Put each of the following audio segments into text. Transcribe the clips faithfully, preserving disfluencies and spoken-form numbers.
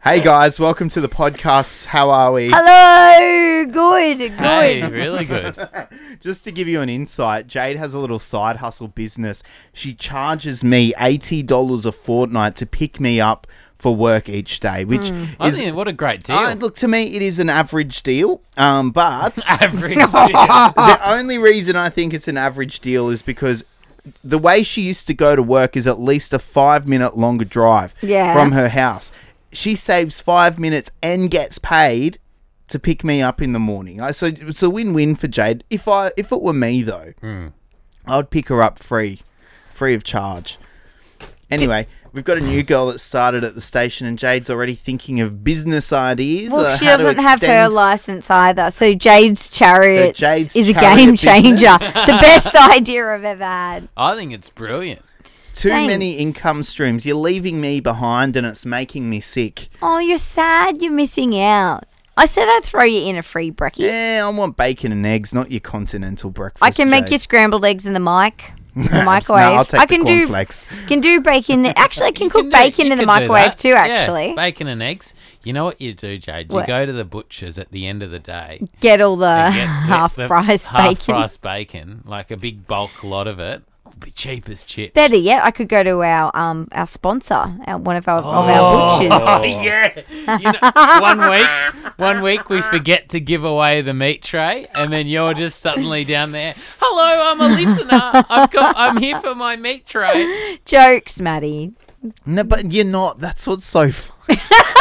Hey guys, welcome to the podcast. How are we? Hello, good, good. Hey, really good. Just to give you an insight, Jade has a little side hustle business. She charges me eighty dollars a fortnight to pick me up for work each day, which Mm. I is... think what a great deal. Uh, look, to me, it is an average deal, um, but... Average deal. The only reason I think it's an average deal is because the way she used to go to work is at least a five-minute longer drive Yeah. from her house. She saves five minutes and gets paid to pick me up in the morning. I- So it's a win-win for Jade. If I, if it were me, though, Mm. I'd pick her up free, free of charge. Anyway, we've got a new girl that started at the station, and Jade's already thinking of business ideas. Well, uh, she how to doesn't have her extend- license either. So Jade's Chariots The Jade's is a Chariot game business. changer. The best idea I've ever had. I think it's brilliant. Too Thanks. many income streams. You're leaving me behind, and it's making me sick. Oh, you're sad. You're missing out. I said I'd throw you in a free brekkie. Yeah, I want bacon and eggs, not your continental breakfast. I can make Jade. you scrambled eggs in the mic. In the No, microwave. I'll take I the can do cornflakes. can do bacon. Actually, I can You cook do- bacon you in the could do microwave that. too. Yeah, Actually, bacon and eggs. You know what you do, Jade? You What? go to the butcher's at the end of the day. get all the and get half the price bacon. Half-price bacon, like a big bulk lot of it. Will be cheap as chips. Better yet, I could go to our um our sponsor, our, one of our of Oh, our butchers. yeah. You know, one week, one week we forget to give away the meat tray, and then you're just suddenly down there. Hello, I'm a listener. I've got. I'm here for my meat tray. Jokes, Maddie. No, but you're not. That's what's so. Fu-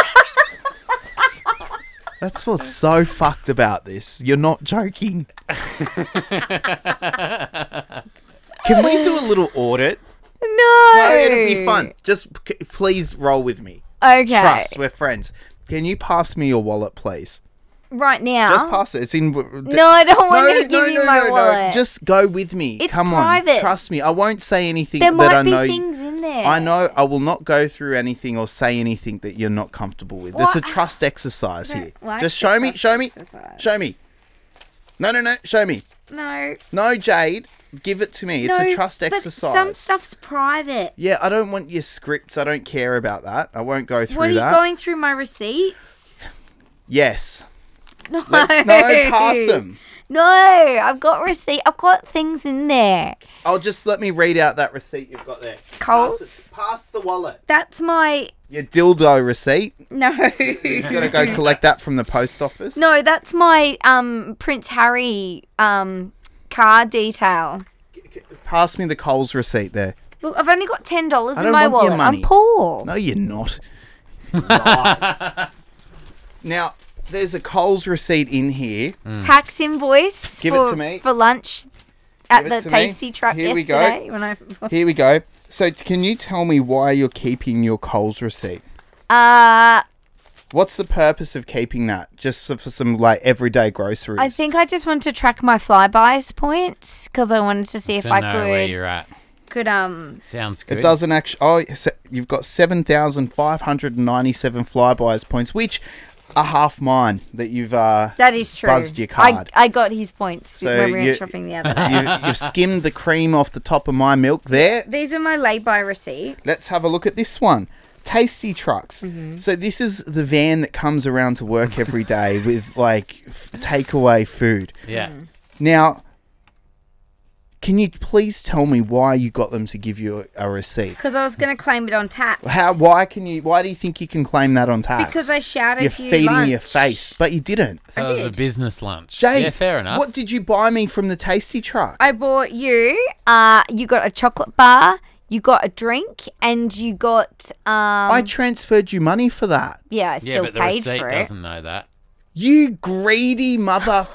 That's what's so fucked about this. You're not joking. Can we do a little audit? No. No, it'll be fun. Just c- please roll with me. Okay. Trust, we're friends. Can you pass me your wallet, please? Right now. Just pass it. It's in. No, I don't want to give you my wallet. Just go with me. It's Come private. on. Trust me. I won't say anything there that might I be know. things in there. I know I will not go through anything or say anything that you're not comfortable with. It's a What? trust exercise I don't here. like Just the show me, trust show me, exercise. show me. No, no, no, show me. No. No, Jade, give it to me. It's no, a trust but exercise. some stuff's private. Yeah, I don't want your scripts. I don't care about that. I won't go through What are you that. going through my receipts? Yes. No. Let's no pass them. No, I've got receipt. I've got things in there. I'll just let me read out that receipt you've got there. Coles? Pass, it, pass the wallet. That's my Your dildo receipt. no. You gotta go collect that from the post office. No, that's my um Prince Harry um car detail. Pass me the Coles receipt there. Look, I've only got ten dollars I in don't my want your wallet. money. I'm poor. No, you're not. Lies. Now, there's a Coles receipt in here. Tax invoice Give it for, to me. for lunch at Give the it to me. tasty truck Here we go. yesterday. When I Here we go. So, t- can you tell me why you're keeping your Coles receipt? uh What's the purpose of keeping that? Just for, for some like everyday groceries? I think I just wanted to track my flybys points because I wanted to see if To I know where could you're at. could um Sounds good. it doesn't actually. Oh, so you've got seven thousand five hundred ninety-seven Flybuys points, which are half mine that you've uh, that is true. buzzed your card. I, I got his points So when we you- went shopping the other day. you, you've skimmed the cream off the top of my milk there. These are my lay-by receipts. Let's have a look at this one. Tasty Trucks. Mm-hmm. So this is the van that comes around to work every day with like f- takeaway food. Yeah. Mm-hmm. Now, can you please tell me why you got them to give you a, a receipt? Because I was going to claim it on tax. How? Why can you? Why do you think you can claim that on tax? Because I shouted You're you feeding lunch. your face, but you didn't. So I it was a did. business lunch. Jade, yeah, fair enough. What did you buy me from the Tasty Truck? I bought you. Uh, you got a chocolate bar. You got a drink, and you got um. I transferred you money for that. yeah, I yeah, still but the paid receipt for it. doesn't know that. You greedy mother.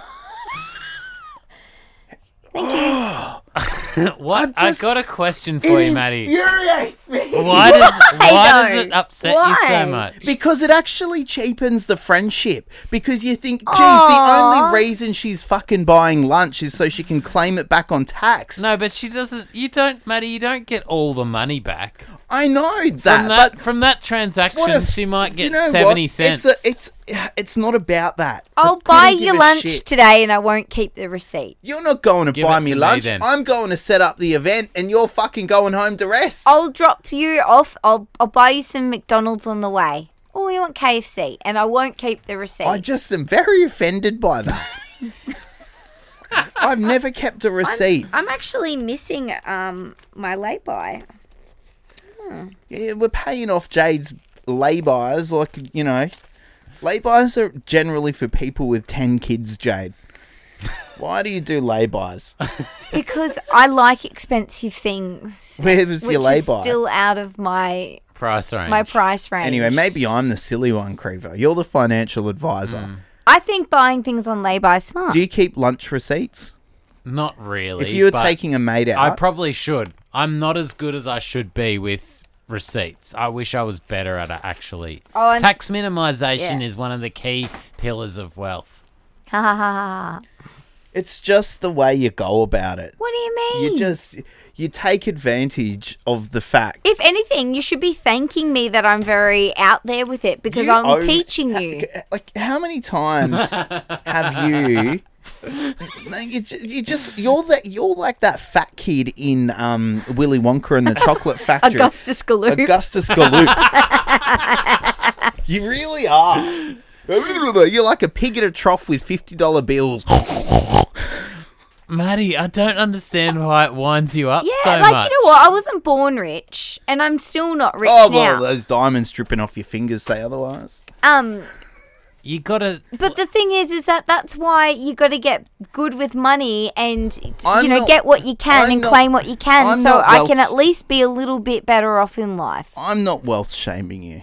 Thank you. What? I've just- I've got a question for you, Maddie. Infuriates me. Why does why though? does it upset Why? you so much? Because it actually cheapens the friendship. Because you think, geez, the Aw. only reason she's fucking buying lunch is so she can claim it back on tax. No, but she doesn't. You don't, Maddie. You don't get all the money back I know from that, that. but from that transaction, what if- she might do you get know seventy what? cents. It's a, it's it's not about that. I I'll couldn't buy give you a lunch shit. today, and I won't keep the receipt. You're not going to Give buy it me to me lunch. then. I'm going to set up the event, and you're fucking going home to rest. I'll drop you off. I'll I'll buy you some McDonald's on the way. Oh, we want K F C, and I won't keep the receipt. I just am very offended by that. I've never kept a receipt. I'm actually missing um my lay-by. Yeah, we're paying off Jade's lay-bys, like, you know. Lay-bys are generally for people with ten kids, Jade. Why do you do lay-bys? Because I like expensive things. Where was which your is lay-by? still out of my Price range. my price range. Anyway, maybe I'm the silly one, Creever. You're the financial advisor. Mm. I think buying things on lay-by is smart. Do you keep lunch receipts? Not really. If you were but taking a mate out, I probably should. I'm not as good as I should be with receipts. I wish I was better at it, actually. Oh, and- Tax minimization Yeah. is one of the key pillars of wealth. Ha ha ha ha. it's just the way you go about it. What do you mean? You just you take advantage of the fact. If anything, you should be thanking me that I'm very out there with it because You I'm own- teaching ha- you. Like, how many times have you? You, ju- you just you're that you're like that fat kid in um, Willy Wonka and the Chocolate Factory. Augustus Gloop. Augustus Gloop. You really are. You're like a pig in a trough with fifty dollar bills. Maddie, I don't understand why it winds you up Yeah, so like, much. you know what? I wasn't born rich, and I'm still not rich Oh well, now. those diamonds dripping off your fingers say otherwise. Um, You gotta. but the thing is, is that that's why you got to get good with money and, I'm you know, not- get what you can I'm and not- claim what you can I'm so not I wealth- can at least be a little bit better off in life. I'm not wealth shaming you.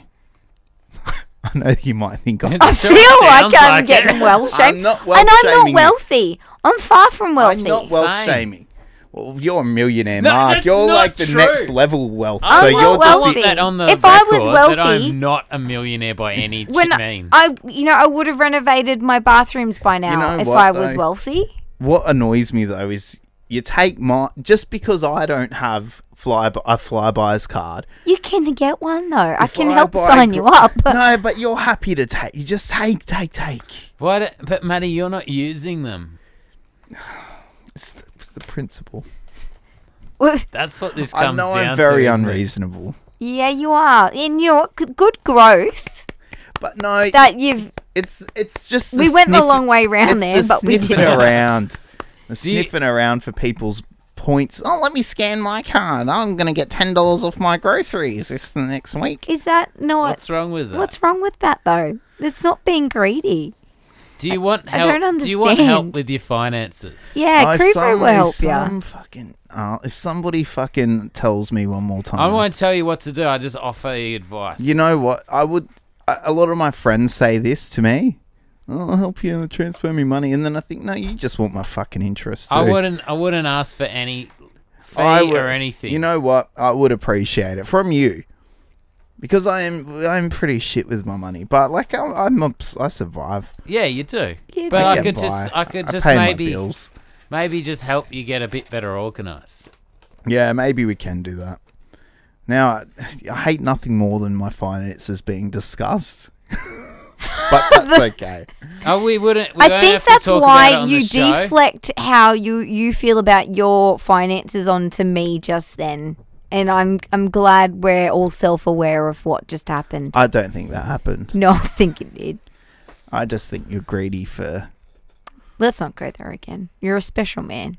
I know you might think I'm. I Sure feel like sounds I'm like getting it. wealth shamed. I'm not And wealth I'm not shaming you. wealthy. I'm far from wealthy. I'm not wealth Same. shaming. Well, you're a millionaire, No, Mark. that's You're not like the true. next level wealth. I'm so not you're I just want wealthy. that on the If I was record wealthy- that I'm not a millionaire by any when ch- means. I, you know, I would have renovated my bathrooms by now know if what, I was though? wealthy. What annoys me though is you take my just because I don't have fly a flyby's card. You can get one though. I if can help buy sign gr- you up. No, but you're happy to take. You just take, take, take. Why do- but Maddie, you're not using them. It's the, it's the principle. Well, That's what this I comes know down I'm very to. isn't it? unreasonable, yeah, you are. And you know what? Good- Good growth but no, that you've. it's it's just the We went the sniff- long way round it's there, the but we sniffing did. around, the Do you- sniffing around for people's points. Oh, let me scan my card. I'm going to get ten dollars off my groceries this the next week. Is that not? What's wrong with that? What's wrong with that though? It's not being greedy. do you want I help? don't Do you want help understand. with your finances? Yeah, Oh, if Creeper some- will if help you. some fucking, uh, if somebody fucking tells me one more time, I won't tell you what to do. I just offer you advice. You know what? I would. A a lot of my friends say this to me. Oh, I'll help you transfer me money, and then I think, no, you just want my fucking interest. Too. I wouldn't. I wouldn't ask for any fee I would- or anything. You know what? I would appreciate it from you because I am. I'm pretty shit with my money, but like I'm, I'm obs- I survive. Yeah, you do. You but do. I Get could by. just. I could I just pay my maybe. bills. Maybe just help you get a bit better organised. Yeah, maybe we can do that. Now, I, I hate nothing more than my finances being discussed. But that's okay. Oh, we wouldn't. We I won't think have to that's talk about it why on you the show. deflect how you, you feel about your finances onto me just then. And I'm I'm glad we're all self aware of what just happened. I don't think that happened. No, I think it did. I just think you're greedy for. Let's not go there again. You're a special man.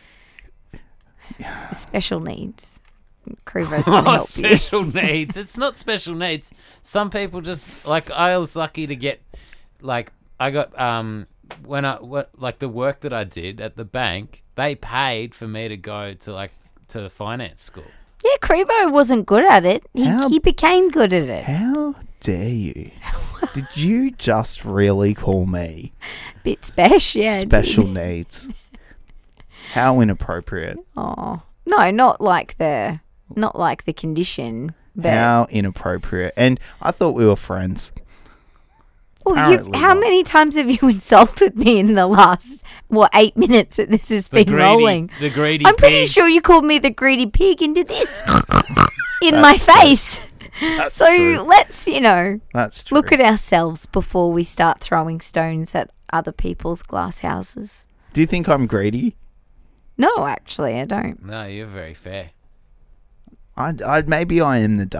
Special needs. Creevo's going to Oh, help you. special needs. It's not special needs. Some people just like. I was lucky to get, like, I got um when I what like the work that I did at the bank. They paid for me to go to like to the finance school. Yeah, Creevo wasn't good at it. He, How- he became good at it. How dare you? Did you just really call me Bit special, yeah. special needs? How inappropriate. Oh no, not like the, not like the condition. But How inappropriate. And I thought we were friends. well, you, apparently how not. many times have you insulted me in the last what eight minutes that this has The been greedy, rolling? the greedy. I'm pretty pig. sure you called me the greedy pig and did this in my That's true. face. That's So true. let's, you know, That's true. look at ourselves before we start throwing stones at other people's glass houses. Do you think I'm greedy? No, actually, I don't. No, you're very fair. I, I maybe I am the dummy.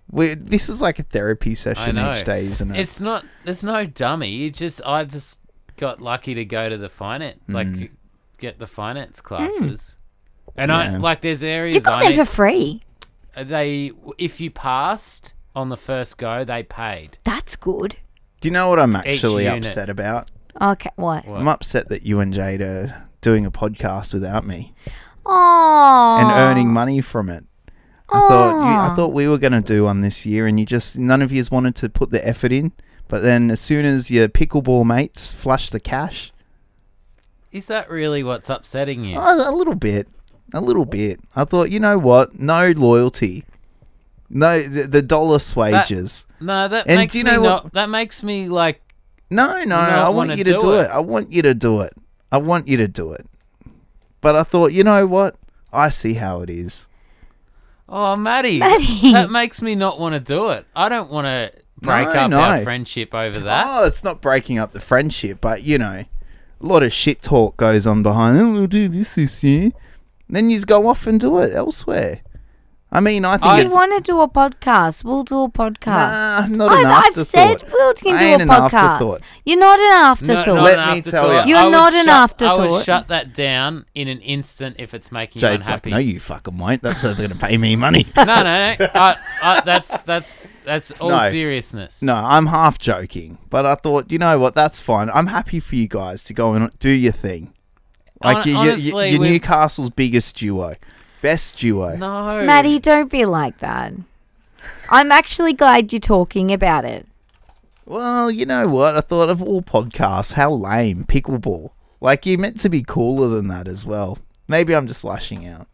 We this is like a therapy I session know. each day, isn't it? It's not. There's no dummy. You just. I just got lucky to go to the finance, like Mm. get the finance classes, and I Yeah. like. There's You areas got I them need, for free. they if you passed on the first go, they paid. That's good. Do you know what I'm actually unit. upset about? Okay, what? What? I'm upset that you and Jade are doing a podcast without me Oh. and earning money from it. I thought you, I thought we were going to do one this year, and you just none of you wanted to put the effort in. But then, as soon as your pickleball mates flush the cash, Is that really what's upsetting you? oh, a little bit, a little bit. I thought, you know what? No loyalty, no the, the dollar swages. No, that And makes do you me know what- not. That makes me like. No, no, not I want wanna you to do do it. it. I want you to do it. I want you to do it. But I thought, you know what? I see how it is. Oh, Maddie, Maddie. that makes me not want to do it. I don't want to break No, up no. our friendship over that. Oh, it's not breaking up the friendship, but you know, a lot of shit talk goes on behind. Oh, we'll do this this year. Then you just go off and do it elsewhere. I mean, I think I We it's want to do a podcast. We'll do a podcast. nah, not I, an I've afterthought. said we'll can I do ain't a an podcast. afterthought. You're not an No, afterthought. not Let an me tell afterthought. you. You're I would not an shut- I afterthought. would shut that down in an instant if it's making Jade's you like, unhappy. no, you fucking won't. That's not going to pay me money. no, no, no. I, I, that's that's that's all No. seriousness. No, I'm half joking, but I thought, you know what? That's fine. I'm happy for you guys to go and do your thing. Like Hon- you, you, honestly, you're we've- Newcastle's biggest duo, best duo. no, Maddie, don't be like that. I'm actually glad you're talking about it. Well, you know what? I thought of all podcasts, how lame pickleball. Like you're meant to be cooler than that as well. Maybe I'm just lashing out.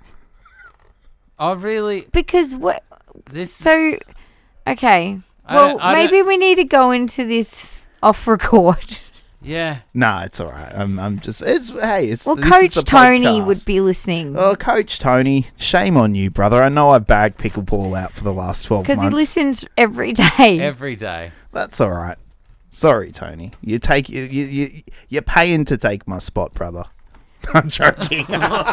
I really Because what? this. So, okay. I Well, don't- I don't- maybe we need to go into this off record. yeah. Nah, it's all right. I'm, I'm just. It's hey, it's. Well, this is Coach the Tony podcast. would be listening Oh, Coach Tony, shame on you, brother. I know I bagged pickleball out for the last twelve because months. he listens every day. Every day. That's all right. Sorry, Tony. You take you you you you're paying to take my spot, brother. I'm joking.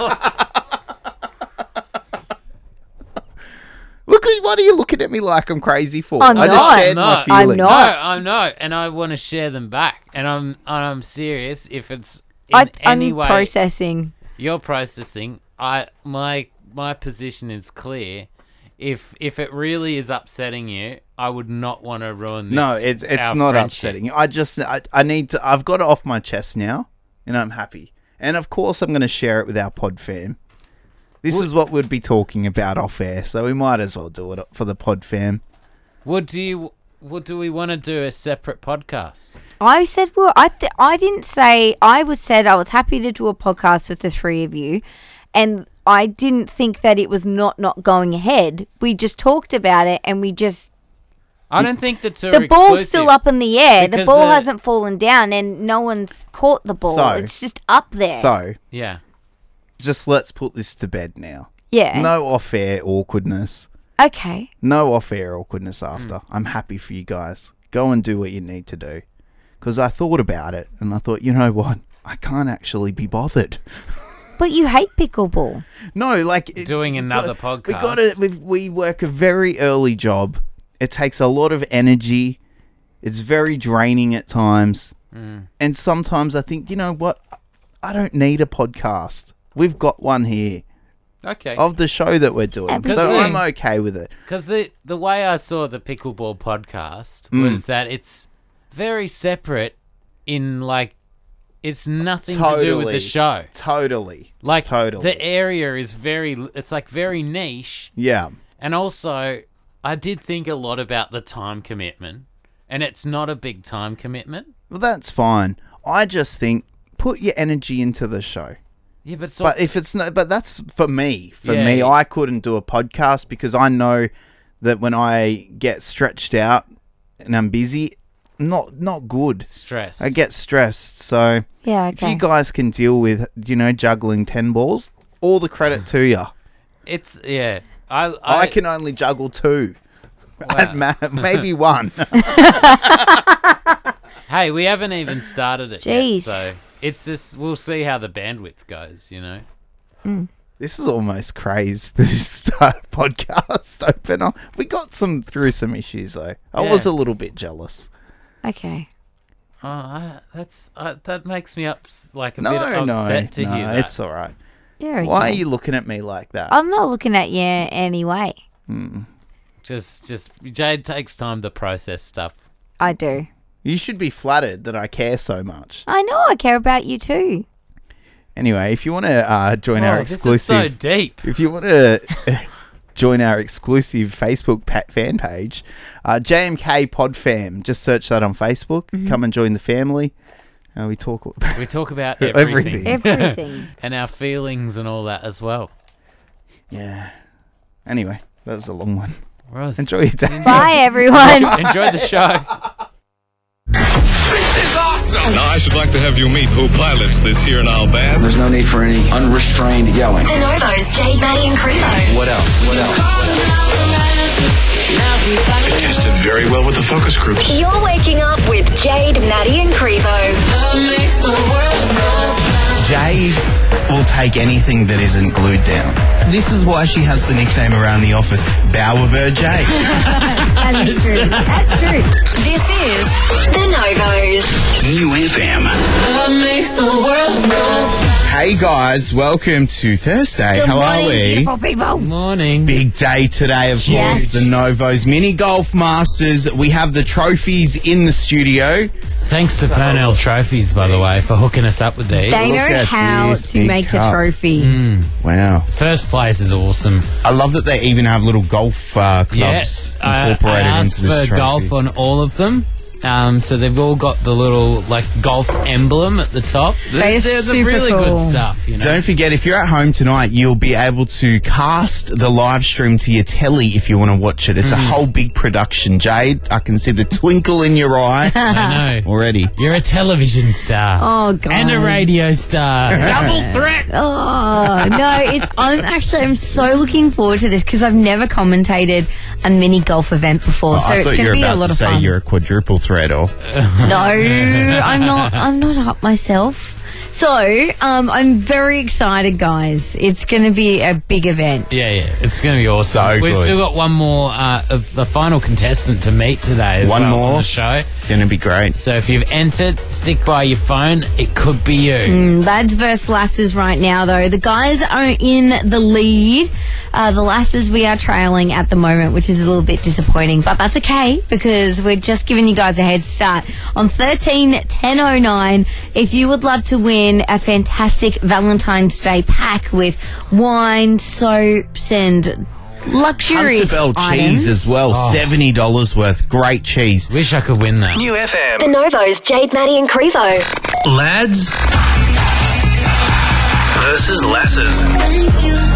Look, what are you looking at me like I'm crazy for? I'm I not. just shared No, my I'm feelings. not. No, I'm not, and I want to share them back, and I'm and I'm serious. If it's in I, any I'm way processing. you're processing, I my my position is clear. If if it really is upsetting you, I would not want to ruin this. No, it's it's our not friendship. upsetting. I just I, I need to. I've got it off my chest now, and I'm happy. And of course, I'm going to share it with our pod fam. This Would- is what we'd be talking about off air, so we might as well do it for the pod fam. What do you? What do we want to do? A separate podcast? I said, well, I th- I didn't say I was said I was happy to do a podcast with the three of you, and I didn't think that it was not not going ahead. We just talked about it, and we just I don't think the two the are ball's exclusive. still up in the air. The Because ball the- hasn't fallen down, and no one's caught the ball. So- It's just up there. So, Yeah. just let's put this to bed now. yeah. No off air awkwardness. Okay. No off air awkwardness after. I'm happy for you guys. Go and do what you need to do. Because I thought about it, and I thought, you know what? I can't actually be bothered. But you hate pickleball. No, like it- Doing we another got- We podcast. got to. We, we work a very early job. It takes a lot of energy. It's very draining at times, Mm. and sometimes I think, you know what? I don't need a podcast. We've got one here Okay. of the show that we're doing, so Absolutely. I'm okay with it. Because the the way I saw the pickleball podcast Mm. was that it's very separate. In like, it's nothing to do with Totally. the show. Totally, Like, Totally. the area is very. It's like very niche, yeah. and also I did think a lot about the time commitment, and it's not a big time commitment. Well, that's fine. I just think put your energy into the show. Yeah, but it's But if it's no, but that's for me. For Yeah, me, yeah. I couldn't do a podcast because I know that when I get stretched out and I'm busy, not not good. stressed. I get stressed. So Yeah, if okay. you guys can deal with, you know, juggling ten balls, all the credit to you. It's yeah. I I, I, can only juggle two, Wow. At ma- maybe one. Hey, we haven't even started it Jeez. yet, so it's just we'll see how the bandwidth goes. You know. This is almost crazed, this uh, podcast opener. We got some through some issues, though. I Yeah. was a little bit jealous. Okay. Oh, I, that's uh, that makes me up like a No, bit no, upset to no, hear that. it's all right. Yeah. Okay. Why are you looking at me like that? I'm not looking at you anyway. Just, just Jade takes time to process stuff. I do. You should be flattered that I care so much. I know. I care about you too. Anyway, if you want to uh, join our Oh, exclusive... This is so deep. If you want to join our exclusive Facebook pa- fan page, uh, J M K Podfam, just search that on Facebook. Mm-hmm. Come and join the family. Uh, we talk about We talk about Everything. everything, Everything. and our feelings and all that as well. yeah. Anyway, that was a long one. Roz, Enjoy your day. Bye, everyone. enjoy the show. Now, I should like to have you meet who pilots this here now band. There's no need for any unrestrained yelling. The Novos, Jade, Maddie and Crevo. What else? What else? It tested very well with the focus groups. You're waking up with Jade, Maddie and Crevo. Jade will take anything that isn't glued down. This is why she has the nickname around the office, Bowerbird Jade. That is true. That's true. This is The Novos. New F M. Hey guys, welcome to Thursday. Good How morning, are we? beautiful people. Morning. Big day today, of course. Yes. The Novos Mini Golf Masters. We have the trophies in the studio. Thanks to Purnell Trophies, by the way, for hooking us up with these. They Look know at how this to big make cup. a trophy. Wow. First place is awesome. I love that they even have little golf uh, clubs Yes, I, I incorporated asked into this for trophy. golf on all of them. Um, so they've all got the little like golf emblem at the top. They are They're, they're super really cool. good stuff. You know? Don't forget, if you're at home tonight, you'll be able to cast the live stream to your telly if you want to watch it. It's Mm. a whole big production, Jade. I can see the twinkle in your eye I know. already. You're a television star. Oh, God. And a radio star. Double threat. Oh, no, it's, I'm actually, I'm so looking forward to this because I've never commentated a mini golf event before. so I it's thought going you to were be a about lot to of say fun. you're a quadruple threat or... No, I'm not. I'm not up myself. So, um, I'm very excited, guys. It's going to be a big event. Yeah, yeah. It's going to be awesome. So We've good. still got one more, uh, of the final contestant to meet today as One well more? on the show. Gonna be great. So if you've entered, stick by your phone. It could be you. Lads versus lasses right now, though. The guys are in the lead. Uh, the lasses we are trailing at the moment, which is a little bit disappointing, but that's okay because we're just giving you guys a head start on thirteen ten oh nine. If you would love to win a fantastic Valentine's Day pack with wine, soaps, and luxurious Hunter Bell items. cheese as well, seventy dollars worth. Great cheese. Wish I could win that. New F M. The Novos, Jade, Maddie and Crevo. Lads versus lasses.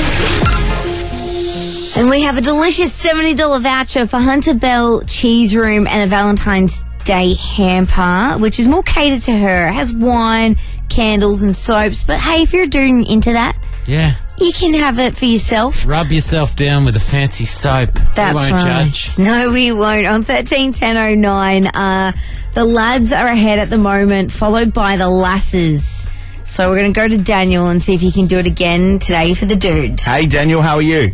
And we have a delicious seventy dollars voucher for Hunter Bell Cheese Room and a Valentine's Day hamper, which is more catered to her. It has wine, candles, and soaps. But hey, if you're doing into that, Yeah. you can have it for yourself. Rub yourself down with a fancy soap. That's we won't right. judge. No, we won't. On thirteen ten oh nine, uh, the lads are ahead at the moment, followed by the lasses. So we're going to go to Daniel and see if he can do it again today for the dudes. Hey, Daniel, how are you?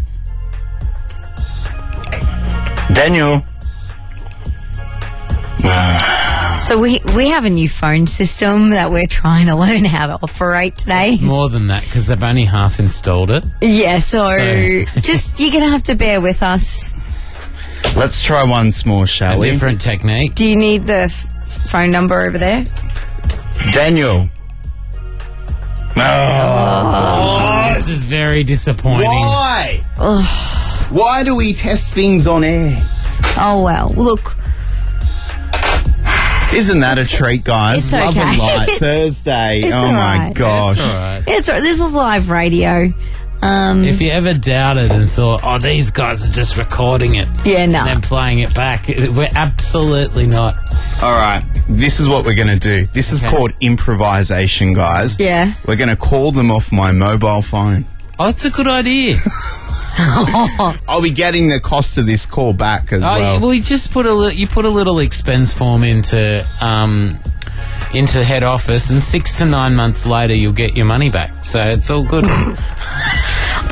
Daniel. So we we have a new phone system that we're trying to learn how to operate today. More than that, because they've only half installed it. Yeah, so, So- just you're gonna have to bear with us. Let's try once more, shall A we? different technique. Do you need the f- phone number over there? Daniel. No. This is very disappointing. Why? Why do we test things on air? Oh well, look, Isn't that a treat, guys? it's Love okay. and light Thursday. It's oh my alright. gosh. It's all right. it's this is live radio. Um, If you ever doubted and thought, oh, these guys are just recording it yeah, no. and then playing it back, we're absolutely not. All right, this is what we're going to do. This is Okay. called improvisation, guys. Yeah. We're going to call them off my mobile phone. Oh, that's a good idea. I'll be getting the cost of this call back as Oh, well. yeah, well, you just put a li- you put a little expense form into um into head office, and six to nine months later, you'll get your money back. So it's all good.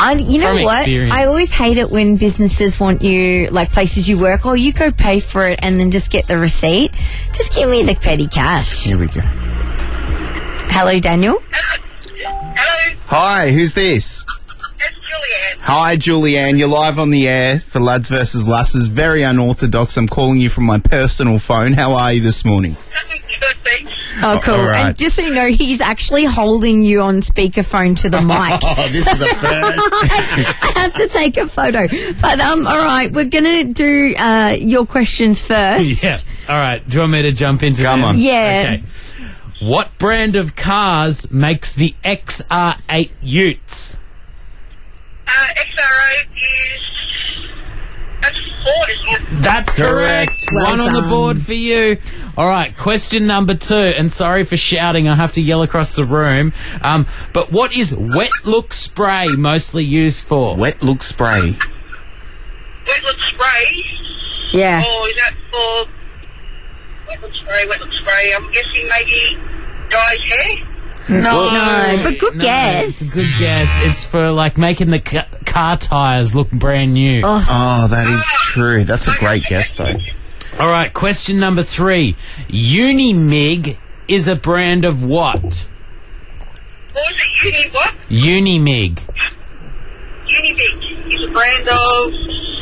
I, you know From what? experience. I always hate it when businesses want you, like places you work, oh, you go pay for it and then just get the receipt. Just give me the petty cash. Here we go. Hello, Daniel. Hello, Hi, who's this? it's Julianne. Hi, Julianne. You're live on the air for Lads versus Lasses. Very unorthodox. I'm calling you from my personal phone. How are you this morning? Good, thanks. Oh, cool. all right. And just so you know, he's actually holding you on speakerphone to the mic. Oh, this is a first. I have to take a photo. But, um, all right, we're going to do uh, your questions first. Yeah. All right. Do you want me to jump into Come them? on. Yeah. Okay. What brand of cars makes the X R eight Utes? Uh, X R O is... That's Ford, isn't it? That's correct. Well One on the done. board for you. All right, question number two. And sorry for shouting, I have to yell across the room. Um, but what is wet look spray mostly used for? Wet look spray. Wet look spray. Yeah. Or is that for... Wet look spray, wet look spray. I'm guessing maybe dye's hair? No, no, but good No, guess. It's a good guess. It's for like making the ca- car tires look brand new. Oh. Oh, that is true. That's a great guess, though. All right, question number three. Unimig is a brand of what? What was it? Uni what? Unimig. Unibig is a brand of...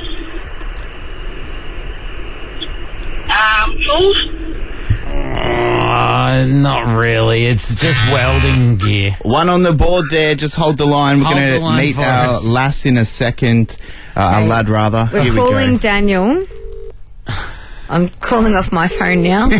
Um, tools? Uh, not really. It's just welding gear. One on the board there. Just hold the line. We're Hold the going to line meet for our us. lass in a second. Uh, our lad, rather. We're Here we calling go. Daniel. I'm calling off my phone now.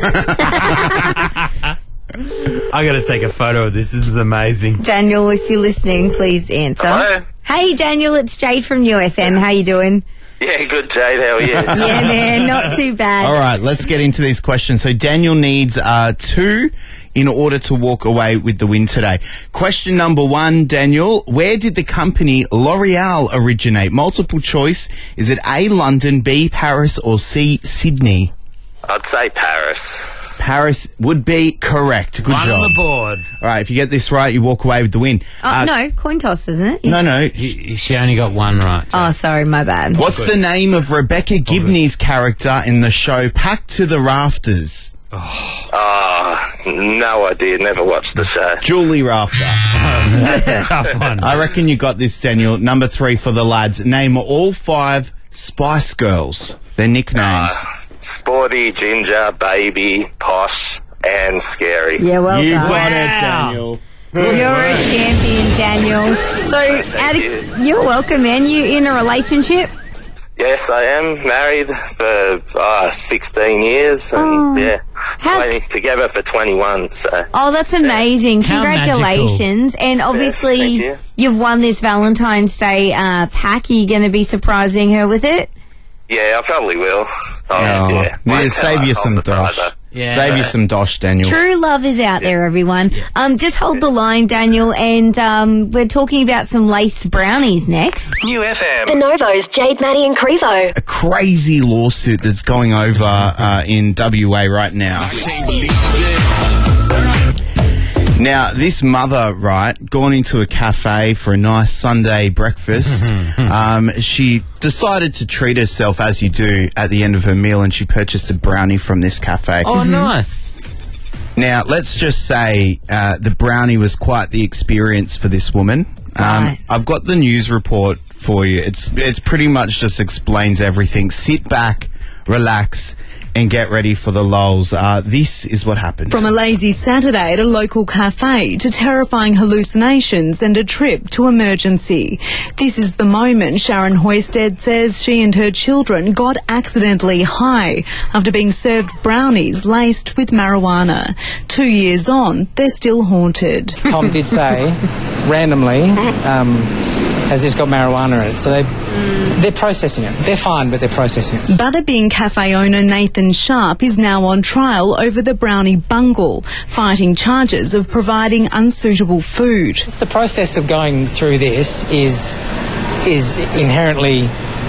I got to take a photo of this. This is amazing. Daniel, if you're listening, please answer. Hello? Hey, Daniel, it's Jade from U F M. How you doing? Yeah, good, Jade. How are you? Yeah, man, not too bad. All right, let's get into these questions. So Daniel needs uh, two in order to walk away with the win today. Question number one, Daniel. Where did the company L'Oreal originate? Multiple choice. Is it A, London, B, Paris, or C, Sydney? I'd say Paris. Paris would be correct. Good One job. on the board. All right, if you get this right, you walk away with the win. Oh, Uh, no, coin toss, isn't it? Is- No, no. Y- She only got one right. Oh, sorry, my bad. What's the name of Rebecca Gibney's character in the show Packed to the Rafters? Ah, no idea. Never watched the show. Julie Rafter. That's a tough one. I reckon you got this, Daniel. Number three for the lads. Name all five Spice Girls. Their nicknames. Ah, sporty, ginger, baby, posh, and scary. Yeah, well you done. got it, Wow. Daniel. You're a champion, Daniel. So, out of, you. you're welcome, man. You in a relationship? Yes, I am married for uh, sixteen years, and Oh. yeah, How- twenty, together for twenty-one. So Oh, that's amazing. How Congratulations. And obviously, thank you. you've won this Valentine's Day uh, pack. Are you going to be surprising her with it? yeah, I probably will. Oh, Oh, yeah, yeah, Won't tell save her. you I'll some surprise dosh. her. Yeah. Save you some dosh, Daniel. True love is out there, everyone. Um, just hold the line, Daniel, and um, we're talking about some laced brownies next. New F M. The Novos, Jade, Maddie and Crevo. A crazy lawsuit that's going over uh, in W A right now. Now, this mother, right, gone into a cafe for a nice Sunday breakfast. um, she decided to treat herself as you do at the end of her meal, and she purchased a brownie from this cafe. Oh, nice. Now, let's just say uh, the brownie was quite the experience for this woman. Um, Right. I've got the news report for you. It's it's pretty much just explains everything. Sit back, relax, and get ready for the lulz. Uh, this is what happened. From a lazy Saturday at a local cafe to terrifying hallucinations and a trip to emergency. This is the moment Sharon Hoisted says she and her children got accidentally high after being served brownies laced with marijuana. Two years on, they're still haunted. Tom did say, randomly, um, has this got marijuana in it? So they, they're processing it. They're fine, but they're processing it. Butterbean cafe owner Nathan Sharp is now on trial over the brownie bungle, fighting charges of providing unsuitable food. The process of going through this is is inherently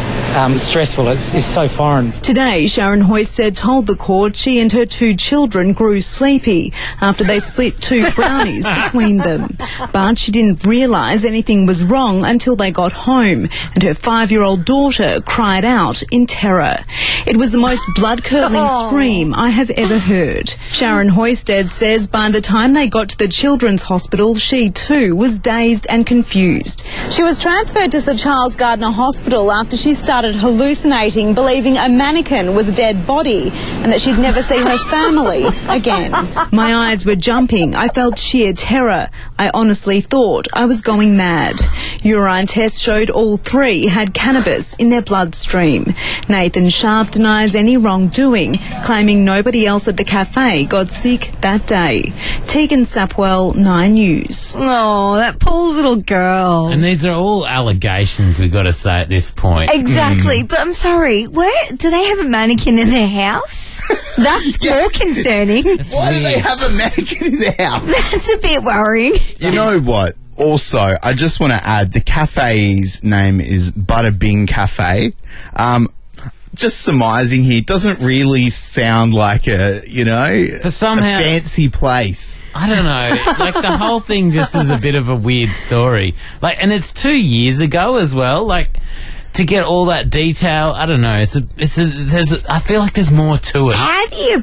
um, stressful. It's, it's so foreign. Today, Sharon Hoysted told the court she and her two children grew sleepy after they split two brownies between them. But she didn't realise anything was wrong until they got home, and her five-year-old daughter cried out in terror. It was the most blood-curdling scream I have ever heard. Sharon Hoysted says by the time they got to the children's hospital, she too was dazed and confused. She was transferred to Sir Charles Gardner Hospital after she started hallucinating, believing a mannequin was a dead body and that she'd never see her family again. My eyes were jumping. I felt sheer terror. I honestly thought I was going mad. Urine tests showed all three had cannabis in their bloodstream. Nathan Sharp denies any wrongdoing, claiming nobody else at the cafe got sick that day. Tegan Sapwell, Nine News. Oh, that poor little girl. And these are all allegations, we've got to say at this point. Exactly, but I'm sorry, where do they have a mannequin in their house? That's more concerning. That's Why do weird. they have a mannequin in their house? That's a bit worrying. You know what? Also, I just want to add, the cafe's name is Butter Bing Cafe. Um, just surmising here, doesn't really sound like a, you know, For somehow- a fancy place. I don't know. Like, the whole thing just is a bit of a weird story. Like, and it's two years ago as well. Like, to get all that detail, I don't know. It's a, it's a, there's a, I feel like there's more to it. How do you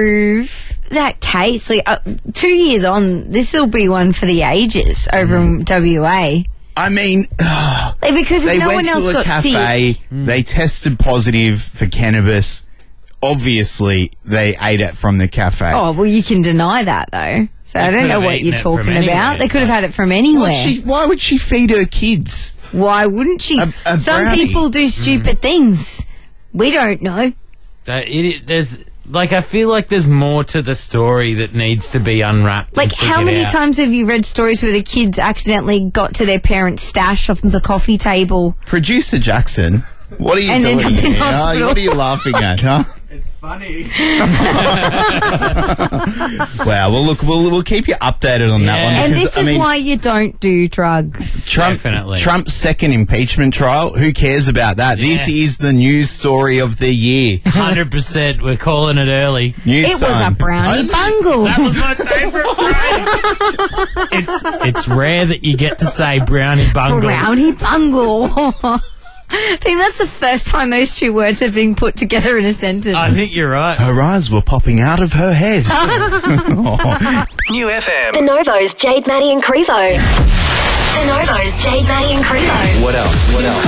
prove that case? Like, uh, two years on, this will be one for the ages over in W A. I mean, ugh, Because if they no went one else to a got cafe, sick. they tested positive for cannabis. Obviously, they ate it from the cafe. Oh, well, you can deny that, though. So I They don't could know have what eaten you're it from talking anywhere, about. They could have like- had it from anywhere. Why, she, why would she feed her kids? Why wouldn't she? A- a Some brownie. people do stupid things. We don't know. Uh, it, it, there's, like, I feel like there's more to the story that needs to be unwrapped. Like, and how figured many out. times have you read stories where the kids accidentally got to their parents' stash off the coffee table? Producer Jackson, what are you And doing end up in here? huh? hospital. What are you laughing at, huh? It's funny. Wow, well, look, we'll, we'll keep you updated on that Yeah. one. And because, this I is mean, why you don't do drugs. Trump, Definitely. Trump's second impeachment trial, who cares about that? This Yeah. is the news story of the year. one hundred percent. We're calling it early. News It was a time. brownie bungle. That was my favourite phrase. It's it's rare that you get to say brownie bungle. Brownie bungle. I think that's the first time those two words have been put together in a sentence. I think you're right. Her eyes were popping out of her head. New F M. The Novo's Jade, Maddie and Crevo. The Novo's Jade, Maddie and Crevo. What else? What else?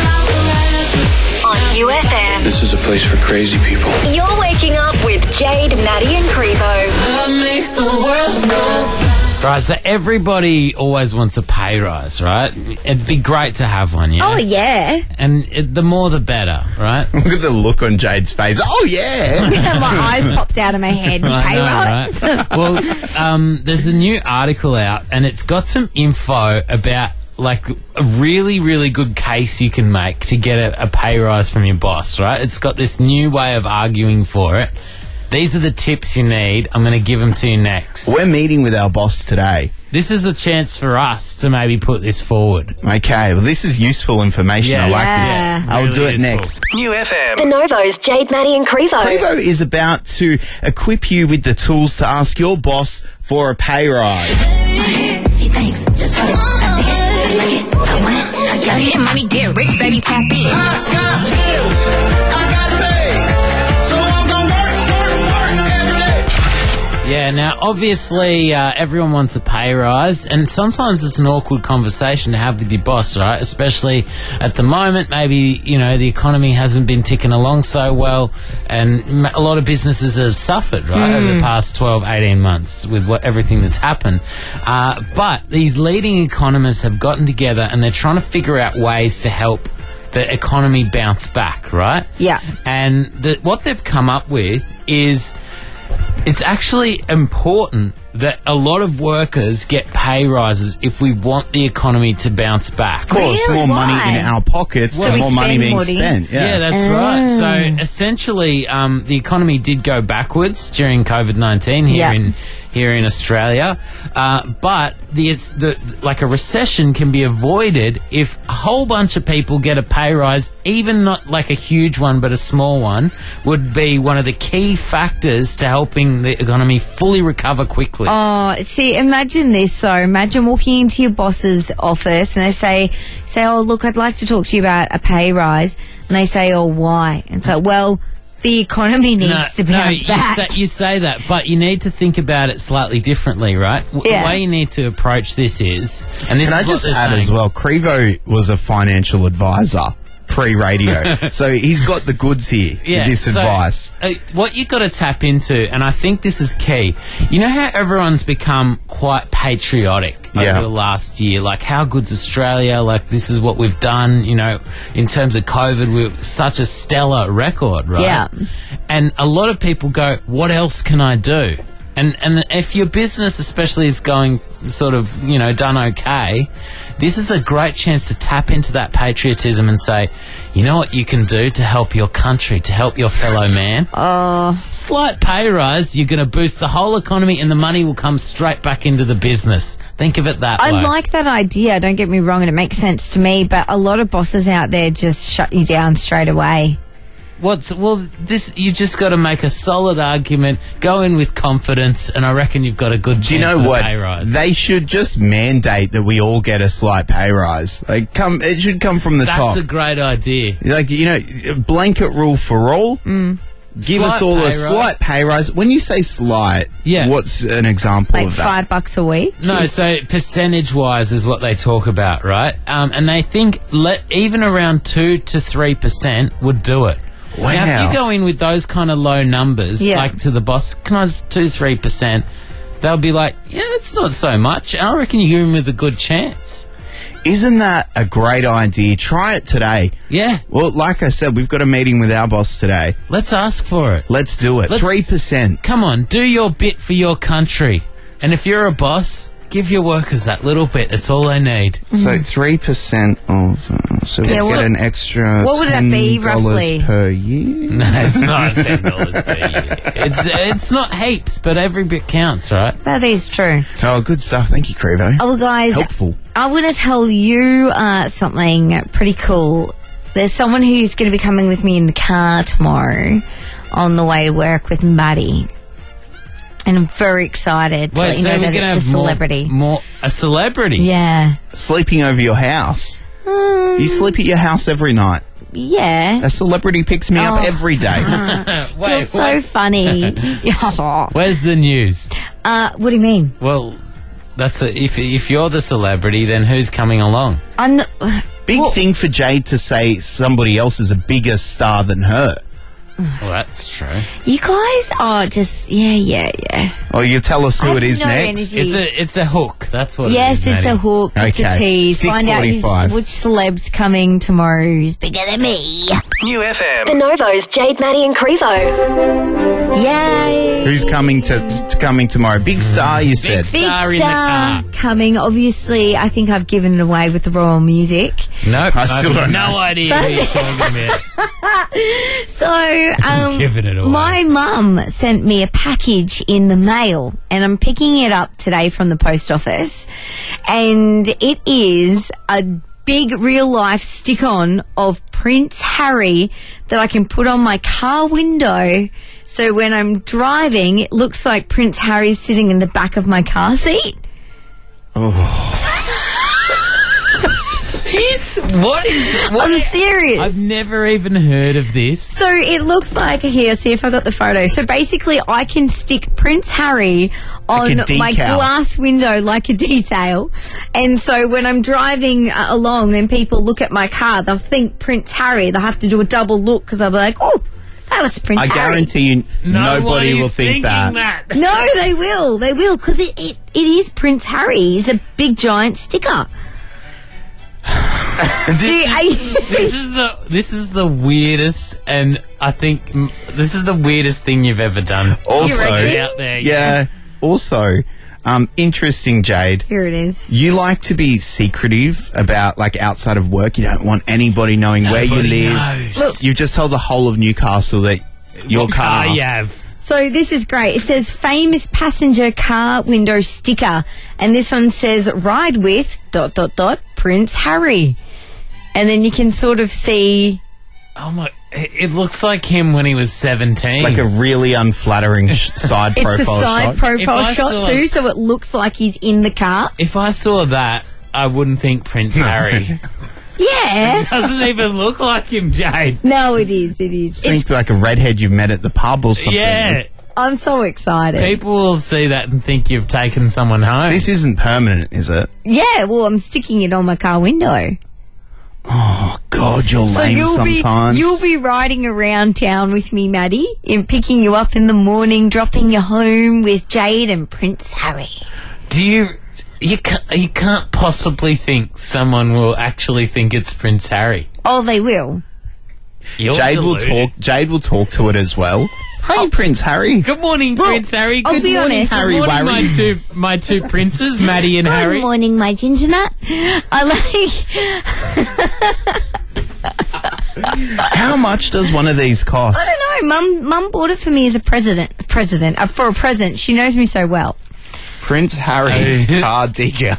On U F M. This is a place for crazy people. You're waking up with Jade, Maddie and Crevo. What makes the world go? Right, so everybody always wants a pay rise, right? It'd be great to have one, yeah? Oh, yeah. And it, the more the better, right? Look at the look on Jade's face. Oh, yeah. My eyes popped out of my head. I Pay know, rise. right? Well, um, there's a new article out, and it's got some info about, like, a really, really good case you can make to get a, a pay rise from your boss, right? It's got this new way of arguing for it. These are the tips you need. I'm going to give them to you next. We're meeting with our boss today. This is a chance for us to maybe put this forward. Okay, well, this is useful information. Yeah. I like Yeah. this. I'll Really do it useful. next. New F M. The Novo's Jade, Maddie and Crevo. Crevo is about to equip you with the tools to ask your boss for a pay rise. Gee, thanks. Just put it. That's it. Like it. I want it. I got it. Money, get rich, baby, tap in. I got bills. I got paid. So I'm gonna work, work, work every day. Yeah, now, obviously, uh, everyone wants a pay rise, and sometimes it's an awkward conversation to have with your boss, right? Especially at the moment, maybe, you know, the economy hasn't been ticking along so well, and m- a lot of businesses have suffered, right, Mm. over the past twelve, eighteen months with what everything that's happened. Uh, but these leading economists have gotten together, and they're trying to figure out ways to help the economy bounce back, right? Yeah. And the, what they've come up with is it's actually important that a lot of workers get pay rises if we want the economy to bounce back. Of course, Really? more money Why? in our pockets, So the we more money spend being more, do you? spent. Yeah, Yeah, that's right. So essentially, um, the economy did go backwards during COVID nineteen here Yeah. in here in Australia. Uh, but the, it's the like a recession can be avoided if a whole bunch of people get a pay rise, even not like a huge one, but a small one, would be one of the key factors to helping the economy fully recover quickly. Oh, see, imagine this. So imagine walking into your boss's office and they say, say, oh, look, I'd like to talk to you about a pay rise. And they say, oh, why? And so, well, the economy needs no, to bounce no, you back. Say, you say that, but you need to think about it slightly differently, right? W- Yeah. The way you need to approach this is, and this Can is I what just they're add saying. as well, Crevo was a financial advisor pre-radio. So he's got the goods here with this so, advice. Uh, what you've got to tap into, and I think this is key, you know how everyone's become quite patriotic Yeah. over the last year? Like, how good's Australia? Like, this is what we've done, you know, in terms of COVID, we're such a stellar record, right? Yeah. And a lot of people go, what else can I do? And and if your business especially is going sort of, you know, done okay, this is a great chance to tap into that patriotism and say, you know what you can do to help your country, to help your fellow man? Oh. Slight pay rise, you're going to boost the whole economy and the money will come straight back into the business. Think of it that I way. like that idea, don't get me wrong, and it makes sense to me, but a lot of bosses out there just shut you down straight away. What's, well, this you just got to make a solid argument, go in with confidence, and I reckon you've got a good chance Do you know of what? a pay rise. They should just mandate that we all get a slight pay rise. Like, come, it should come from the That's top. a great idea. Like, you know, blanket rule for all. Mm. Give Slight us all pay a rise. slight pay rise. When you say slight, Yeah. what's an example Like of that? five bucks a week? No, so percentage-wise is what they talk about, right? Um, and they think let even around two to three percent would do it. Now, if Wow. you go in with those kind of low numbers, Yeah. like to the boss, can I just two, three percent? They'll be like, yeah, it's not so much. I reckon you're in with a good chance. Isn't that a great idea? Try it today. Yeah, Well, like I said, we've got a meeting with our boss today. let's ask for it. Let's do it. Let's- three percent. Come on, do your bit for your country. And if you're a boss, give your workers that little bit. That's all they need. So three percent of, uh, so we Yeah, get what- an extra what would that be, ten dollars roughly? per year. No, it's not ten dollars per year. It's it's not heaps, but every bit counts, right? That is true. Oh, good stuff. Thank you, Crevo. Oh, well, guys, Helpful. I want to tell you uh, something pretty cool. There's someone who's going to be coming with me in the car tomorrow on the way to work with Maddie. And I'm very excited to Wait, let you so know we're that gonna it's a have more- celebrity. More, a celebrity? Yeah. Sleeping over your house. Um, You sleep at your house every night. yeah. A celebrity picks me Oh. up every day. Wait, You're so what's- funny. Oh. Where's the news? uh, what do you mean? Well, that's a, if if you're the celebrity, then who's coming along? I'm not... Big Well- thing for Jade to say somebody else is a bigger star than her. Well, that's true. You guys are just... Yeah, yeah, yeah. Oh, you tell us who I it have is no next. energy. It's a it's a hook. That's what. Yes, it is, it's a Maddie. hook. It's a Okay. tease. Find out who's, six forty-five. which celeb's coming tomorrow who's bigger than me. New F M. The Novos, Jade, Maddie and Crevo. Yay! Who's coming to, to coming tomorrow? Big star, you said. Big Star in the star car. coming. Obviously, I think I've given it away with the Royal Music. Nope. I still I've don't no know. idea who you're talking about. So, um, Giving it away. my mum sent me a package in the mail, and I'm picking it up today from the post office, and it is a big real life stick on of Prince Harry that I can put on my car window. So when I'm driving, it looks like Prince Harry's sitting in the back of my car seat. He's what is what? I'm serious. I've never even heard of this. So it looks like, here, see if I got the photo. So basically, I can stick Prince Harry on Like a my decal. glass window like a detail. And so when I'm driving uh, along and people look at my car, they'll think Prince Harry. They'll have to do a double look because I'll be like, oh, that was Prince I Harry. guarantee you, No nobody one will is think thinking that. that. No, they will. They will because it, it, it is Prince Harry. He's a big giant sticker. Gee, I- This is the this is the weirdest, and I think mm, this is the weirdest thing you've ever done. Also, Get out there, yeah. Also, um, interesting, Jade. Here it is. You like to be secretive about, like, outside of work. You don't want anybody knowing where you Nobody live. knows. Look. You've just told the whole of Newcastle that your What car. car you have. So this is great. It says famous passenger car window sticker. And this one says ride with dot dot dot Prince Harry. And then you can sort of see... Oh my... It looks like him when he was seventeen. Like a really unflattering sh- side It's profile a side shot. profile If I shot saw- too, so it looks like he's in the car. If I saw that, I wouldn't think Prince Harry. Yeah. It doesn't even look like him, Jade. No, it is. It is. Think It's, like a redhead you've met at the pub or something. Yeah. I'm so excited. People will see that and think you've taken someone home. This isn't permanent, is it? Yeah, well, I'm sticking it on my car window. Oh, God, you're So lame you'll sometimes. be you'll be riding around town with me, Maddie, and picking you up in the morning, dropping you home with Jade and Prince Harry. Do you... You can't, you can't possibly think someone will actually think it's Prince Harry. Oh, they will. You're Jade will deluded. talk. Jade will talk to it as well. Hey, Prince Harry. Good morning, Well, Prince Harry. I'll Good be morning, honest. Harry Good morning, my Warry. two, my two princes, Maddie and Good Harry. morning, my ginger nut. I like. How much does one of these cost? I don't know. Mum, Mum bought it for me as a president. President uh, for a present. She knows me so well. Prince Harry car decal.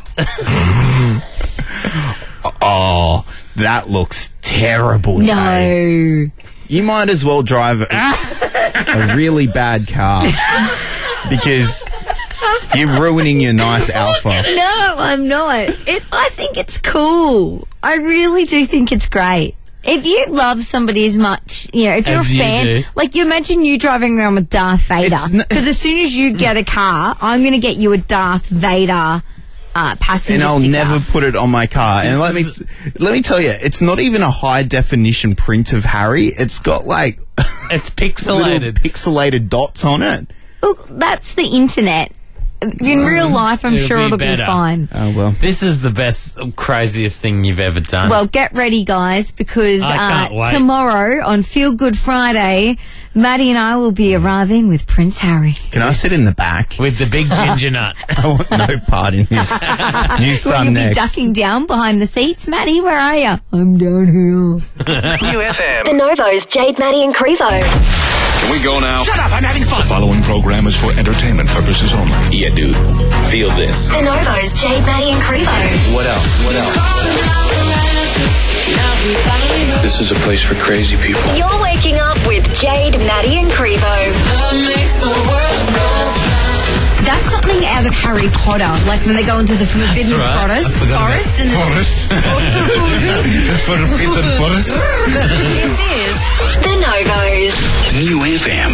Oh, that looks terrible. Jade. No. You might as well drive a, a really bad car because you're ruining your nice Alpha. No, I'm not. It, I think it's cool. I really do think it's great. If you love somebody as much, you know, if you're As a you fan, do. like you imagine you driving around with Darth Vader. It's n- Because as soon as you get a car, I'm going to get you a Darth Vader uh, passenger And I'll sticker. never put it on my car. And let me This let me tell you, it's not even a high definition print of Harry. It's got like It's little pixelated. pixelated dots on it. Look, that's the internet. In real life, I'm It'll sure be it'll better. be fine. Oh well. This is the best, craziest thing you've ever done. Well, get ready, guys, because I can't uh, wait. tomorrow on Feel Good Friday, Maddie and I will be arriving with Prince Harry. Can I sit in the back? with the big ginger nut. I want no part in this. You Will son you next. be ducking down behind the seats? Maddie, where are you? I'm down here. New F M. The Novos, Jade, Maddie and Crevo. Can we go now? Shut up, I'm having fun. The following program is for entertainment purposes only. Yeah, dude. Feel this. The Novos, Jade, Maddie and Crevo. What else? What else? This is a place for crazy people. You're waking up with Jade, Maddie and Crevo. That's something out of Harry Potter, like when they go into the forbidden right. forest, I forgot about forest, and Forbidden forest. This is The Novos. New F M.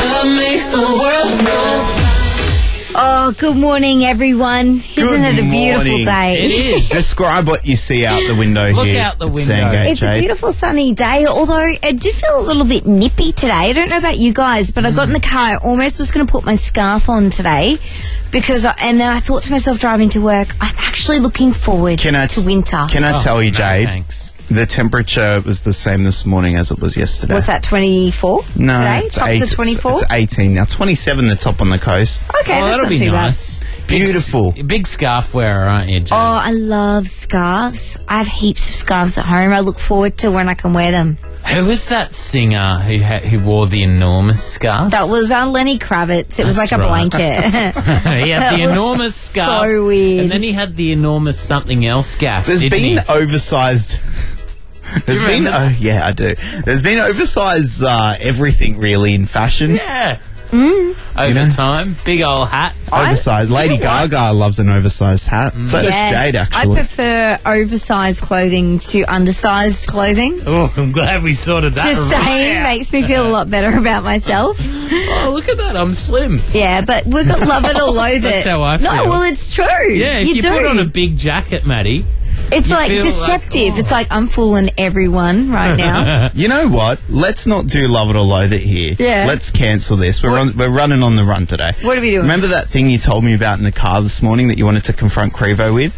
oh, good morning, everyone! Isn't Good it a beautiful morning. day? It is. Describe what you see out the window Look here. out the at window. Sandgate, It's a Jade. beautiful sunny day, although it did feel a little bit nippy today. I don't know about you guys, but I got in the car, I almost was going to put my scarf on today, because, I, and then I thought to myself driving to work, I'm actually looking forward Can I to winter. Can I Oh, tell you, no, Jade? thanks. The temperature was the same this morning as it was yesterday. What's that, twenty-four No, today? it's Tops eight, of twenty-four? It's, it's eighteen now. twenty-seven the top on the coast. Okay, Oh, that's that'll not be too nice. Big s- Beautiful. Big scarf wearer, aren't you, Jade? bad. Oh, I love scarves. I have heaps of scarves at home. I look forward to when I can wear them. Who was that singer who ha- who wore the enormous scarf? That was uh, Lenny Kravitz. It was That's like a right. blanket. he had That the was enormous scarf. so weird. And then he had the enormous something else gaff. There's didn't been he? oversized. There's you been, remember? oh, yeah, I do. There's been oversized uh, everything really in fashion. Yeah. Mm. Over time. Big old hats. Oversized. Lady Gaga loves an oversized hat. So does Yes. Jade, I actually. prefer oversized clothing to undersized clothing. Oh, I'm glad we sorted that Just right saying, out. makes me feel a lot better about myself. Oh, look at that. I'm slim. Yeah, but we've got love it or loathe it. That's how I No, feel. well, it's true. Yeah, if you, you, do. put on a big jacket, Maddie. it's you like feel like, deceptive. oh. It's like I'm fooling everyone right now. You know what? Let's not do love it or loathe it here. Yeah. Let's cancel this. We're on, we're running on the run today. What are we doing? Remember that thing you told me about in the car this morning that you wanted to confront Crevo with?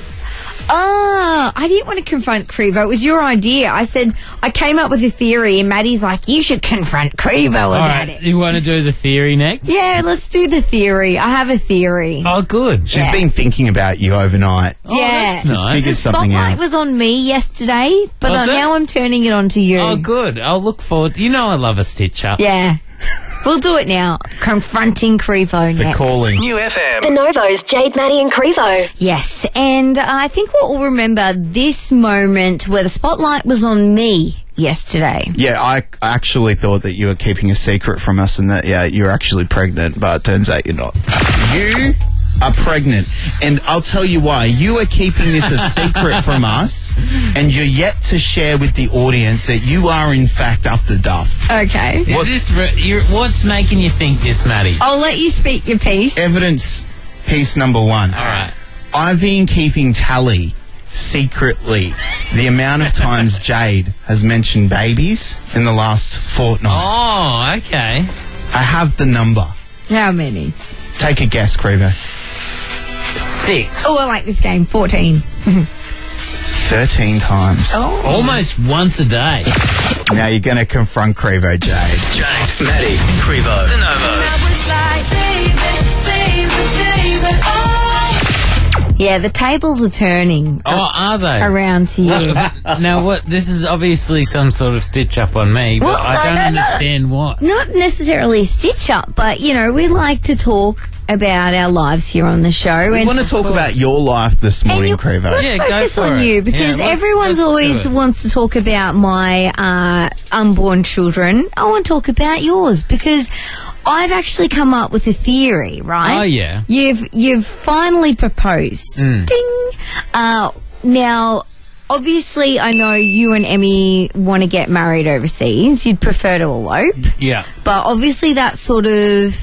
Ah, I didn't want to confront Crevo. It was your idea. I said, I came up with a theory, and Maddie's like, you should confront Crevo All about right. it. You want to do the theory next? Yeah, let's do the theory. I have a theory. Oh, good. She's Yeah. been thinking about you overnight. Oh, yeah. that's nice. figured The something spotlight out. was on me yesterday, but Was uh, it? now I'm turning it on to you. Oh, good. I'll look forward. You know I love a stitch up. Yeah. We'll do it now. Confronting Crevo The next. calling. New F M. The Novos, Jade, Maddie and Crevo. Yes, and I think we'll all remember this moment where the spotlight was on me yesterday. Yeah, I actually thought that you were keeping a secret from us and that, yeah, you're actually pregnant, but it turns out you're not. You are pregnant, and I'll tell you why. You are keeping this a secret from us, and you're yet to share with the audience that you are, in fact, up the duff. Okay. Is this re- you're, what's making you think this, Maddie? I'll let you speak your piece. Evidence piece number one. All right. I've been keeping tally secretly the amount of times Jade has mentioned babies in the last fortnight. Oh, okay. I have the number. How many? Take a guess, Crevo. Six. Oh, I like this game. fourteen. Thirteen times. Oh. Almost once a day. Now you're going to confront Crevo, Jade. Jade, Maddie, Crevo, the Novos. Yeah, the tables are turning. Oh, are they? Around to you. What- now, what? This is obviously some sort of stitch up on me, but Well, I no, don't no, no. understand what. Not necessarily a stitch up, but, you know, we like to talk about our lives here on the show. We and want to talk about your life this morning, Crevo. Let's Yeah, go focus for on it. you because Yeah, let's- everyone's let's do always it. wants to talk about my uh, unborn children. I want to talk about yours because I've actually come up with a theory, right? Oh, yeah. You've you've finally proposed. Mm. Ding. Uh, now, obviously, I know you and Emmy want to get married overseas. You'd prefer to elope, Yeah. but obviously that's sort of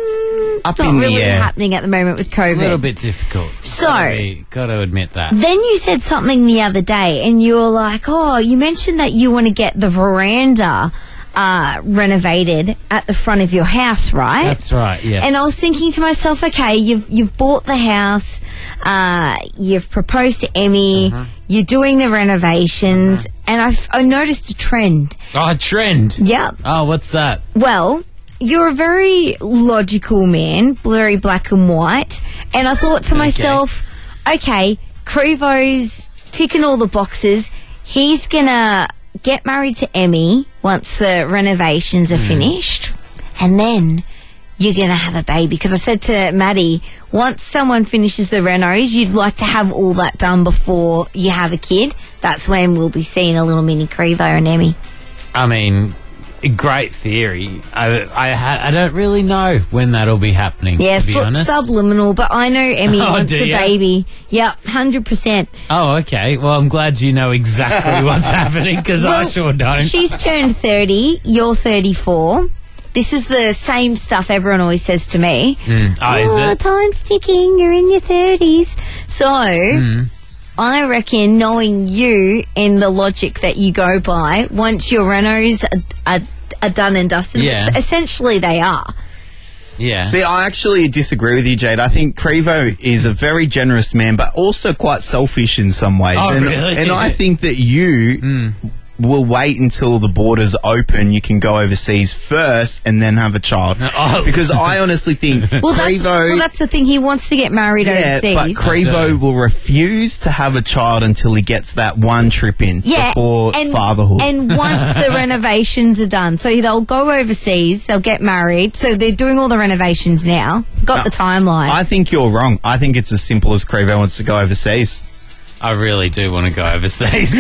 mm, Up not in the really air. happening at the moment with COVID. A little bit difficult. So- Gotta be- gotta admit that. Then you said something the other day, and you were like, "Oh, you mentioned that you want to get the veranda uh, renovated at the front of your house, right?" That's right. Yes. And I was thinking to myself, okay, you've you've bought the house, uh, you've proposed to Emmy, Uh-huh. you're doing the renovations, and I've I noticed a trend. Oh, a trend. Yep. Oh, what's that? Well, you're a very logical man, very black and white, and I thought to myself, okay, Crevo's ticking all the boxes. He's gonna get married to Emmy once the renovations are finished, and then you're gonna have a baby. Because I said to Maddie, once someone finishes the renos, you'd like to have all that done before you have a kid. That's when we'll be seeing a little mini Crevo and Emmy. I mean, great theory. I I, ha- I don't really know when that'll be happening. Yeah, to be sub- honest. subliminal, but I know Emmy Oh, wants do a ya? baby. Yep, one hundred percent. Oh, okay. Well, I'm glad you know exactly what's happening because I Well, sure don't. She's turned thirty, you're thirty-four. This is the same stuff everyone always says to me. Mm. Oh, is it? Time's ticking, you're in your thirties. So, Mm. I reckon knowing you and the logic that you go by, once your renos are, are, are done and dusted, Yeah. which essentially they are. Yeah. See, I actually disagree with you, Jade. I think Crevo is a very generous man, but also quite selfish in some ways. Oh, and, really? and I think that you Mm. will wait until the borders open. You can go overseas first and then have a child. Oh. Because I honestly think Well, that's, Crevo... well, that's the thing. He wants to get married yeah, overseas. but Crevo will refuse to have a child until he gets that one trip in before and, fatherhood. And once the renovations are done, so they'll go overseas, they'll get married. So they're doing all the renovations now. Got No, the timeline. I think you're wrong. I think it's as simple as Crevo wants to go overseas. I really do want to go overseas.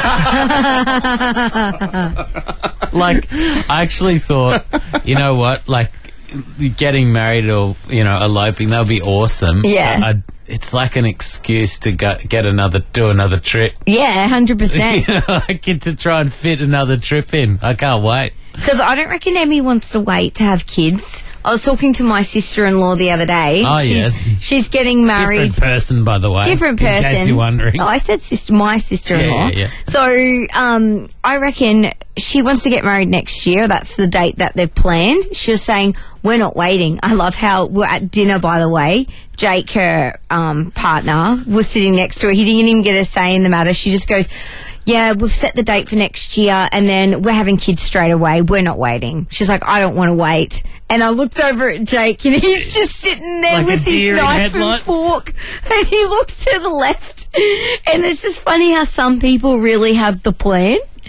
Like, I actually thought, you know what, like, getting married or, you know, eloping, that would be awesome. Yeah. I, it's like an excuse to go, get another, do another trip. yeah, one hundred percent. You know, I get to try and fit another trip in. I can't wait. Because I don't reckon Emmy wants to wait to have kids. I was talking to my sister-in-law the other day. Oh, she's, yeah. She's getting married. Different person, by the way. Different person. In case you're wondering. Oh, I said sister, my sister-in-law. Yeah, yeah, yeah. So, um, I reckon she wants to get married next year. That's the date that they've planned. She was saying, we're not waiting. I love how we're at dinner, by the way. Jake, her um, partner, was sitting next to her. He didn't even get a say in the matter. She just goes, yeah, we've set the date for next year and then we're having kids straight away. We're not waiting. She's like, I don't want to wait. And I looked over at Jake and he's just sitting there Like a with his deer in knife and headlights. fork. And he looks to the left. And it's just funny how some people really have the plan.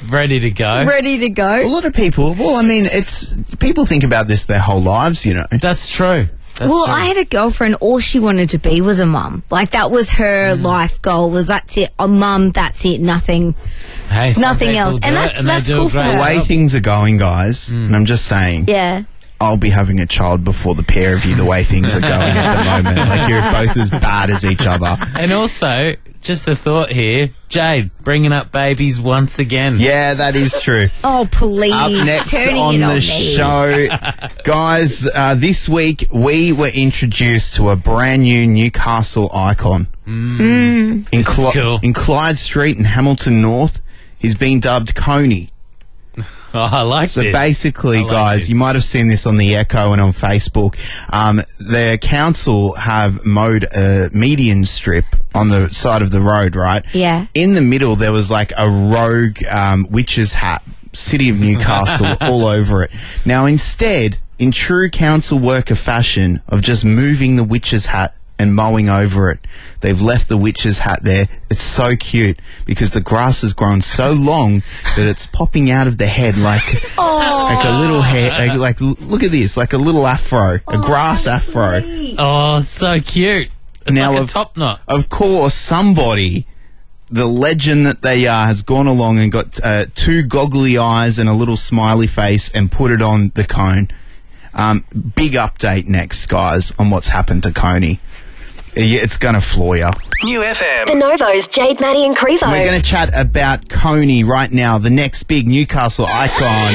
Ready to go. ready to go. A lot of people, well, I mean, it's, people think about this their whole lives, you know. That's true. That's well, true. I had a girlfriend, all she wanted to be was a mum. Like, that was her life goal, was that's it. A mum, that's it, nothing. Hey, some nothing people else. do And it that's- and they that's do a cool for great her. The way job. things are going, guys, and I'm just saying, Yeah. I'll be having a child before the pair of you, the way things are going at the moment. Like, you're both as bad as each other. And also, just a thought here, Jade, bringing up babies once again. Yeah, that is true. Oh, please. Up next Turning on it the on me. show, guys, uh, this week we were introduced to a brand new Newcastle icon. Mm. In, This is Cl- cool. in Clyde Street in Hamilton North, he's been dubbed Coney. Oh, I like So this. basically, I like guys, this. you might have seen this on the Echo and on Facebook. Um, the council have mowed a median strip on the side of the road, right? Yeah. In the middle, there was like a rogue um, witch's hat, City of Newcastle, all over it. Now, instead, in true council worker fashion of just moving the witch's hat and mowing over it, they've left the witch's hat there. It's so cute because the grass has grown so long that it's popping out of the head like like a little hair. Like, like look at this, like a little afro, a grass afro. Oh, it's so cute. It's Now, like a of- top knot. Of course, somebody, the legend that they are, has gone along and got uh, two goggly eyes and a little smiley face and put it on the cone. Um, big update next, guys, on what's happened to Coney. Yeah, it's going to floor you. New F M. The Novos, Jade, Maddie and Crevo. We're going to chat about Coney right now, the next big Newcastle icon.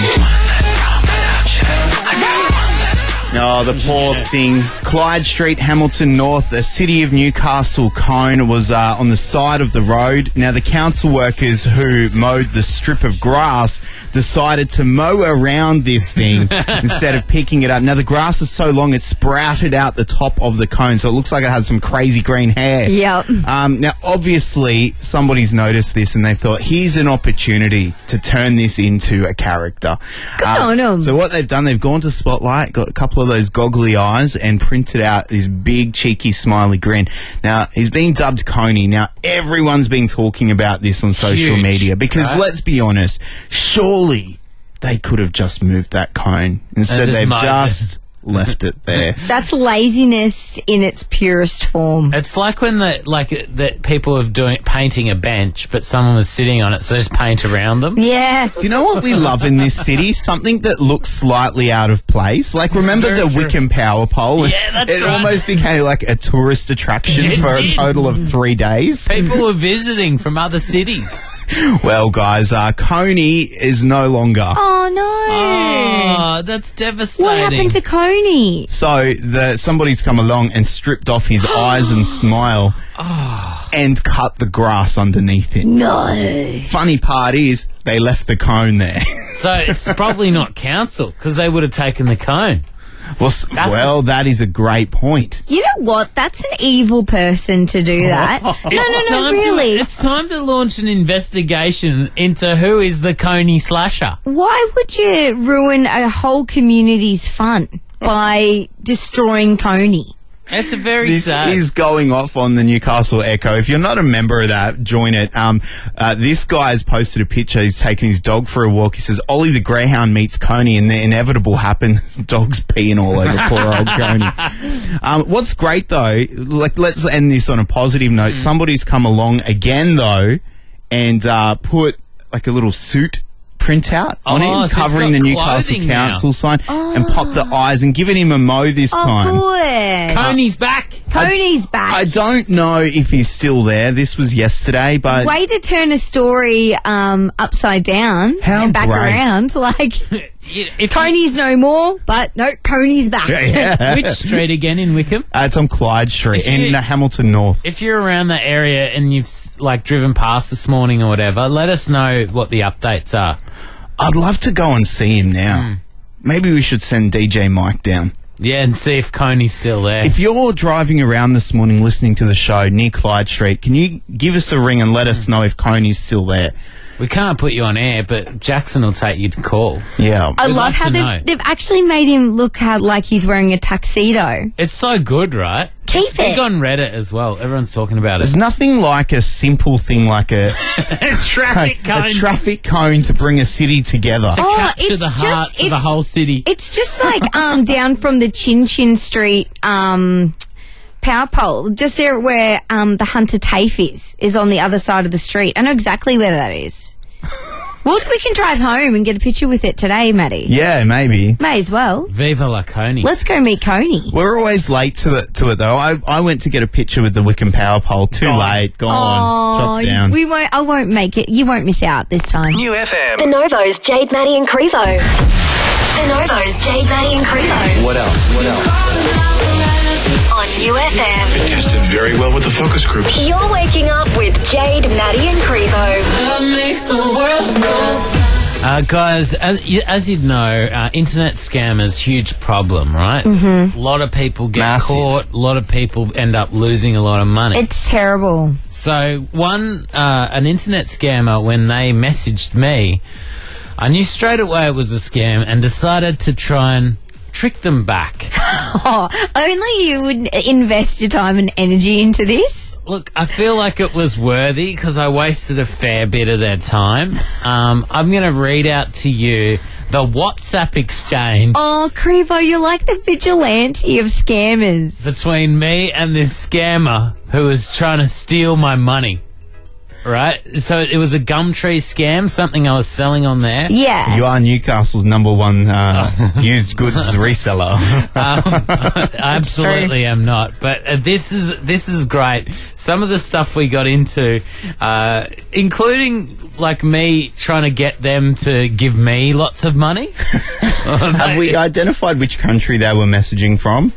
Oh, the poor thing. Clyde Street, Hamilton North, the City of Newcastle cone was uh, on the side of the road. Now, the council workers who mowed the strip of grass decided to mow around this thing instead of picking it up. Now, the grass is so long, it sprouted out the top of the cone, so it looks like it has some crazy green hair. Yep. Um, now, obviously, somebody's noticed this and they've thought, here's an opportunity to turn this into a character. Good Uh, on 'em. So what they've done, they've gone to Spotlight, got a couple of those goggly eyes and printed out this big, cheeky, smiley grin. Now, he's being dubbed Coney. Now, everyone's been talking about this on social Huge, media because, right? let's be honest, surely they could have just moved that cone. Instead, just they've mowed it. just left it there. That's laziness in its purest form. It's like when the like uh, that people are doing painting a bench, but someone was sitting on it, so they just paint around them. Yeah. Do you know what we love in this city? Something that looks slightly out of place. Like, remember very the true. Wickham Power Pole? Yeah, that's It right. almost became like a tourist attraction It for a did. total of three days. People were visiting from other cities. Well, guys, uh, Coney is no longer. Oh, no. Oh, that's devastating. What happened to Coney? So the somebody's come along and stripped off his eyes and smile and cut the grass underneath it. No. Funny part is they left the cone there. So it's probably not council because they would have taken the cone. well, s- That's well, a- that is a great point. You know what? That's an evil person to do that. no, no, It's no, time really. To, it's time to launch an investigation into who is the Coney slasher. Why would you ruin a whole community's fun by destroying Coney? It's a very This sad. is going off on the Newcastle Echo. If you're not a member of that, join it. Um, uh, this guy has posted a picture. He's taking his dog for a walk. He says, Ollie the Greyhound meets Coney, and the inevitable happens. Dog's peeing all over poor old Coney. Um, what's great, though, like, let's end this on a positive note. Somebody's come along again, though, and uh, put, like, a little suit printout on Oh, him, so it's covering got the Newcastle clothing now. Council sign, and popped the eyes and given him a mow this Oh, time. good. Coney's back. Coney's back. I don't know if he's still there. This was yesterday, but Way to turn a story um, upside down How and back great. around. Like, If Coney's no more, but no, Coney's back. yeah. Which street again in Wickham? Uh, it's on Clyde Street If you- in uh, Hamilton North. If you're around that area and you've s- like driven past this morning or whatever, let us know what the updates are. I'd love to go and see him now. Hmm. Maybe we should send D J Mike down. Yeah, and see if Coney's still there. If you're driving around this morning listening to the show near Clyde Street, can you give us a ring and let us know if Coney's still there? we can't put you on air, but Jackson will take you to call. Yeah. I We'd love like how to know. they've, they've actually made him look how, like he's wearing a tuxedo. It's so good, right? Keep It's big it. on Reddit as well. Everyone's talking about it. There's nothing like a simple thing like a, traffic a, cone. a traffic cone to bring a city together. to Oh, capture it's the just- hearts of the it's- whole city. It's just like um down from the Chin Chin Street um power pole, just there where um the Hunter TAFE is, is on the other side of the street. I know exactly where that is. Well, we can drive home and get a picture with it today, Maddie. Yeah, maybe. May as well. Viva la Coney. Let's go meet Coney. We're always late to it, to it though. I, I went to get a picture with the Wickham Power Pole. Too late. Gone. Oh, Chopped down. we won't. I won't make it. You won't miss out this time. New F M. The Novo's Jade, Maddie and Crevo. The Novo's Jade, Maddie and Crevo. What else? What else? On New F M. It tested very well with the focus groups. You're waking up with Jade, Maddie and Crevo. That makes the world go. Uh, guys, as, you, as you'd know, uh, internet scammers, huge problem, right? Mhm. A lot of people get Massive. caught. A lot of people end up losing a lot of money. It's terrible. So one, uh, an internet scammer, when they messaged me, I knew straight away it was a scam and decided to try and trick them back. Oh, only you would invest your time and energy into this. Look, I feel like it was worthy because I wasted a fair bit of their time. Um, I'm going to read out to you the WhatsApp exchange Oh, Crevo, you're like the vigilante of scammers. between me and this scammer who was trying to steal my money. Right? So it was a Gumtree scam, something I was selling on there. Yeah. You are Newcastle's number one uh, used goods reseller. Um, I absolutely am not, but uh, this is this is great. Some of the stuff we got into, uh, including like me trying to get them to give me lots of money. Have we identified which country they were messaging from?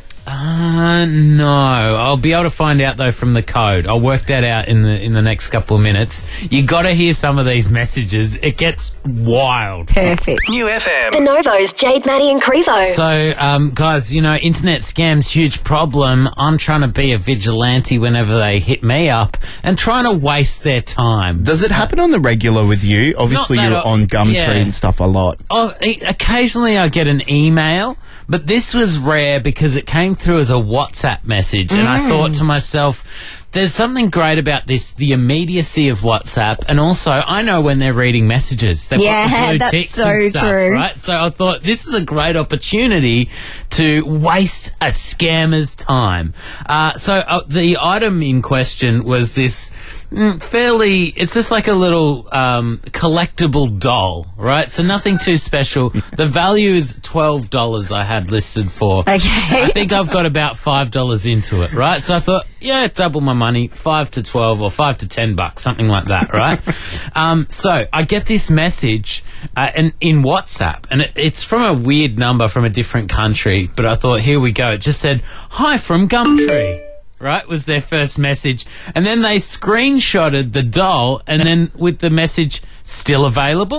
Uh, no. I'll be able to find out though from the code. I'll work that out in the in the next couple of minutes. You got to hear some of these messages. It gets wild. Perfect. New F M. The Novo's Jade, Maddie and Crevo. So, um, guys, you know, internet scams, huge problem. I'm trying to be a vigilante whenever they hit me up and trying to waste their time. Does it happen on the regular with you? Obviously, Not that you're I- on Gumtree yeah. and stuff a lot. Oh, e- occasionally I get an email, but this was rare because it came through as a WhatsApp message, and I thought to myself, there's something great about this, the immediacy of WhatsApp, and also I know when they're reading messages. They've Yeah, got the blue that's ticks so and stuff, true. right? So I thought this is a great opportunity to waste a scammer's time. Uh, so uh, the item in question was this mm, fairly, it's just like a little um, collectible doll, right? So nothing too special. The value is twelve dollars I had listed for. Okay. I think I've got about five dollars into it, right? So I thought, yeah, double my money, five to twelve or five to ten bucks, something like that, right? um, so I get this message uh, in, in WhatsApp, and it, it's from a weird number from a different country, but I thought, here we go. It just said, hi from Gumtree. Right, was their first message. And then they screenshotted the doll and then with the message, still available?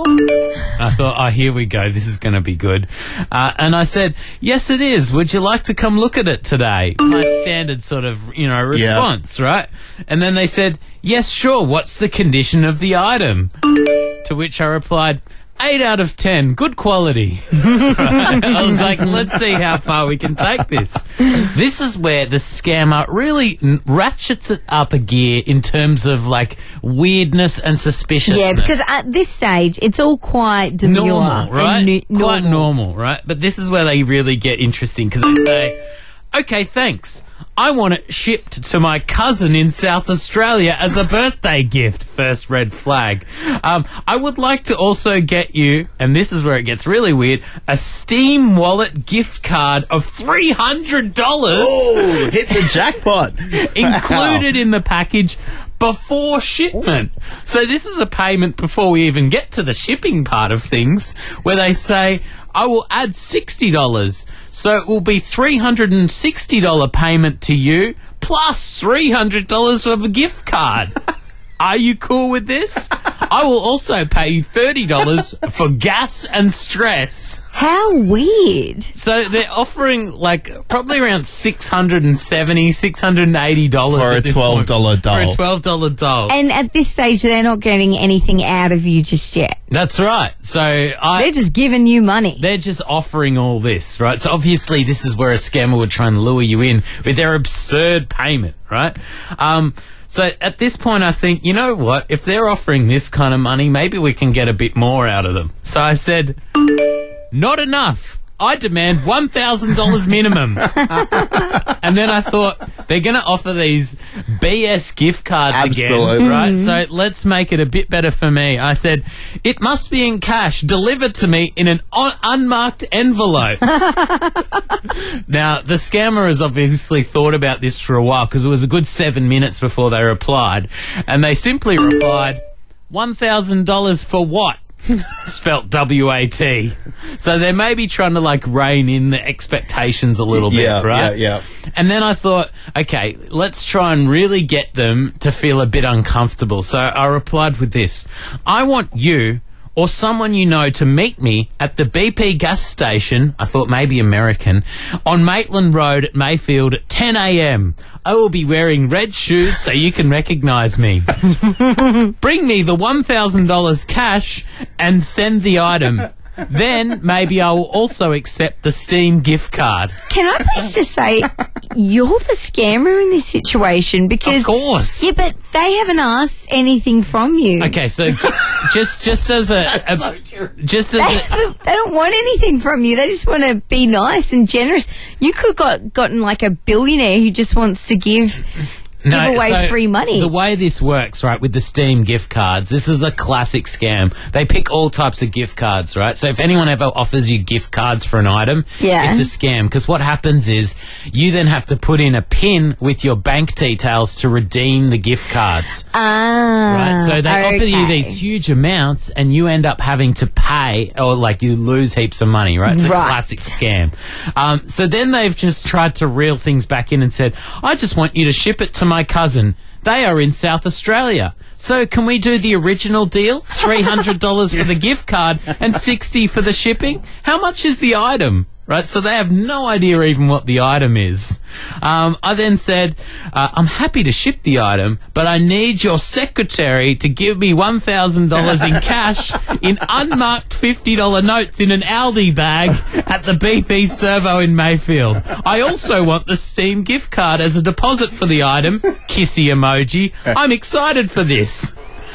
I thought, oh, here we go. This is going to be good. Uh, and I said, yes, it is. Would you like to come look at it today? My standard sort of, you know, response, right? And then they said, yes, sure. What's the condition of the item? To which I replied, Eight out of ten, good quality. Right? I was like, let's see how far we can take this. This is where the scammer really n- ratchets it up a gear in terms of like weirdness and suspiciousness. Yeah, because at this stage, it's all quite demure. normal, right? And nu- Quite normal. normal, right? But this is where they really get interesting because they say, okay, thanks. I want it shipped to my cousin in South Australia as a birthday gift. First red flag. Um, I would like to also get you, and this is where it gets really weird, a Steam Wallet gift card of three hundred dollars. Oh, hit the jackpot. Included in the package before shipment. So this is a payment before we even get to the shipping part of things, where they say, I will add sixty dollars. So it will be three hundred sixty dollars payment to you plus three hundred dollars of a gift card. Are you cool with this? I will also pay you thirty dollars for gas and stress. How weird. So they're offering like probably around six hundred seventy dollars, six hundred eighty dollars For a at this twelve point. dollar doll. For a twelve dollar doll. And at this stage, they're not getting anything out of you just yet. That's right. So I... They're just giving you money. They're just offering all this, right? So obviously this is where a scammer would try and lure you in with their absurd payment, right? Um, so at this point I think, you know what? If they're offering this kind of money, maybe we can get a bit more out of them. So I said, not enough. I demand one thousand dollars minimum. And then I thought, they're going to offer these B S gift cards Absolutely. again, right? So let's make it a bit better for me. I said, it must be in cash, delivered to me in an un- unmarked envelope. Now, the scammer has obviously thought about this for a while because it was a good seven minutes before they replied. And they simply replied, one thousand dollars for what? Spelt W A T. So they may be trying to like rein in the expectations a little bit, Yeah, right? yeah, yeah. And then I thought, okay, let's try and really get them to feel a bit uncomfortable. So I replied with this. I want you or someone you know to meet me at the B P gas station, I thought maybe American, on Maitland Road at Mayfield at ten a.m. I will be wearing red shoes so you can recognise me. Bring me the one thousand dollars cash and send the item. Then maybe I will also accept the Steam gift card. Can I please just say, you're the scammer in this situation because... Of course. Yeah, but they haven't asked anything from you. Okay, so just just as a... a so just as They, a... haven't- they don't want anything from you. They just want to be nice and generous. You could have got, gotten like a billionaire who just wants to give... give away so free money. The way this works, right, with the Steam gift cards, this is a classic scam. They pick all types of gift cards, right? So if anyone ever offers you gift cards for an item, Yeah. it's a scam. Because what happens is you then have to put in a PIN with your bank details to redeem the gift cards. Ah. Right, so they offer you okay. these huge amounts and you end up having to pay or like you lose heaps of money, right? It's a Right. classic scam. Um, so then they've just tried to reel things back in and said, I just want you to ship it to my cousin. They are in South Australia. So can we do the original deal? three hundred dollars for the gift card and sixty dollars for the shipping? How much is the item? Right, so they have no idea even what the item is. Um, I then said, uh, I'm happy to ship the item, but I need your secretary to give me one thousand dollars in cash in unmarked fifty dollar notes in an Aldi bag at the B P Servo in Mayfield. I also want the Steam gift card as a deposit for the item. Kissy emoji. I'm excited for this.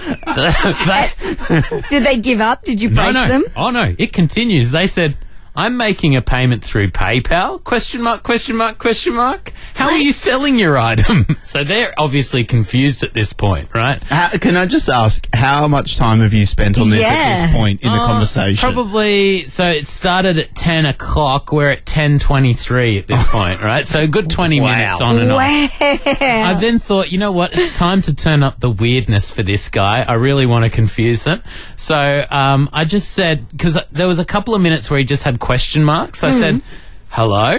They- Did they give up? Did you break no, no. them? Oh, no. It continues. They said, I'm making a payment through PayPal? Question mark, question mark, question mark. How are you selling your item? So they're obviously confused at this point, right? How, can I just ask, how much time have you spent on this at Yeah. this point in the Uh, conversation? Probably, so it started at ten o'clock. We're at ten twenty-three at this point, right? So a good twenty Wow. minutes on and off. Wow. I then thought, you know what? It's time to turn up the weirdness for this guy. I really want to confuse them. So um, I just said, because there was a couple of minutes where he just had question marks. So I said, hello?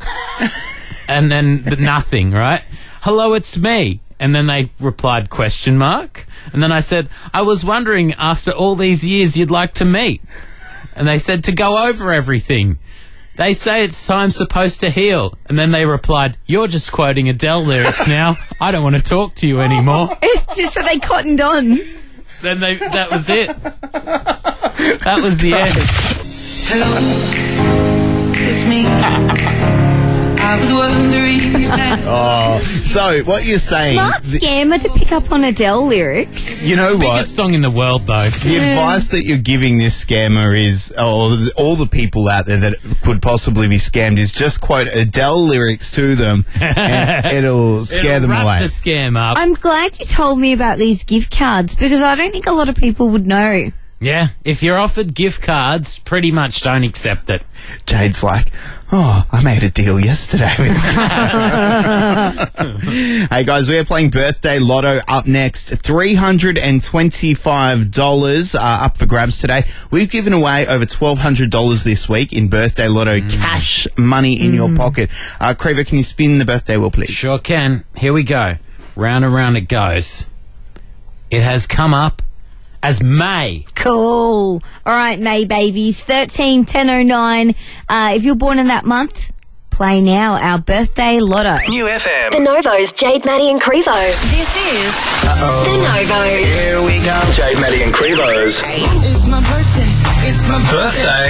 And then the nothing, right? Hello, it's me. And then they replied question mark. And then I said, I was wondering after all these years you'd like to meet. And they said to go over everything. They say it's time supposed to heal. And then they replied, you're just quoting Adele lyrics now. I don't want to talk to you anymore. It's just so they cottoned on. Then they, that was it. That was the end. Hello, it's me. I was wondering if that Oh, so what you're saying, Smart the, scammer to pick up on Adele lyrics. you know what? Biggest song in the world, though. The advice that you're giving this scammer is, or th- all the people out there that could possibly be scammed, is just quote Adele lyrics to them, and it'll scare It'll them wrap away. the scam up. I'm glad you told me about these gift cards because I don't think a lot of people would know. Yeah, if you're offered gift cards, pretty much don't accept it. Jade's like, oh, I made a deal yesterday. Hey guys, we are playing Birthday Lotto up next. three hundred twenty-five dollars uh, up for grabs today. We've given away over twelve hundred dollars this week in Birthday Lotto cash money in your pocket. Uh, Creever, can you spin the birthday wheel, please? Sure can. Here we go. Round and round it goes. It has come up as May. Cool. All right, May babies. thirteen ten oh nine. Uh, if you're born in that month, play now. Our birthday lotto. New F M. The Novos, Jade, Maddie and Crevo. This is Uh-oh. The Novos. Here we go. Jade, Maddie and Crevo's It's my birthday. It's my birthday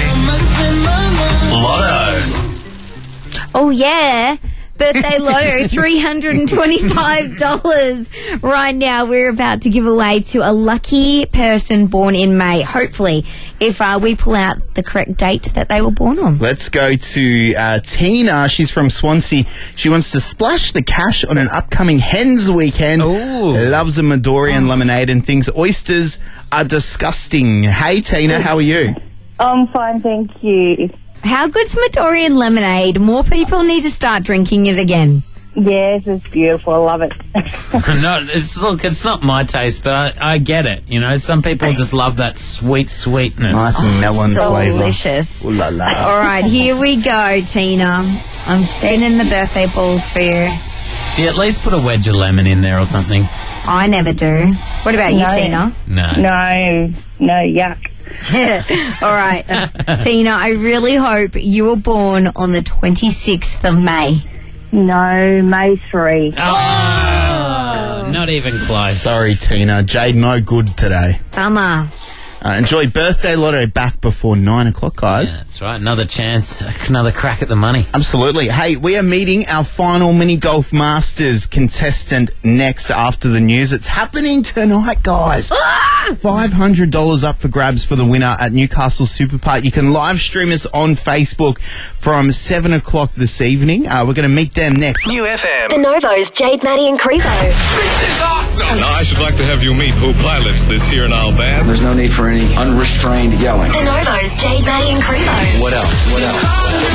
lotto. Oh, yeah. Birthday lotto, three hundred twenty-five dollars. Right now, we're about to give away to a lucky person born in May. Hopefully, if uh, we pull out the correct date that they were born on. Let's go to uh, Tina. She's from Swansea. She wants to splash the cash on an upcoming Hens weekend. Ooh. Loves a Midorian lemonade and thinks oysters are disgusting. Hey, Tina, how are you? I'm fine, thank you. How good's Midorian lemonade? More people need to start drinking it again. Yes, it's beautiful. I love it. No, it's look, it's not my taste, but I, I get it. You know, some people just love that sweet sweetness. Nice melon flavour. Delicious. Ooh la la. All right, here we go, Tina. I'm spinning the birthday balls for you. Do you at least put a wedge of lemon in there or something? I never do. What about you, No. Tina? No. No, no, yuck. All right, uh, Tina, I really hope you were born on the twenty-sixth of May. No, May three. Oh, not even close. Sorry, Tina. Jade, no good today. Bummer. Uh, enjoy birthday lotto back before nine o'clock, guys. Yeah, that's right. Another chance, another crack at the money. Absolutely. Hey, we are meeting our final Mini Golf Masters contestant next after the news. It's happening tonight, guys. five hundred dollars up for grabs for the winner at Newcastle Super Park. You can live stream us on Facebook from seven o'clock this evening. Uh, we're going to meet them next. New F M. The Novos, Jade, Maddie and Crevo. This is awesome! Now, I should like to have you meet who pilots this here in our band. There's no need for any unrestrained yelling. The Novos, Jade, Maddie and Crevo. What else? What else?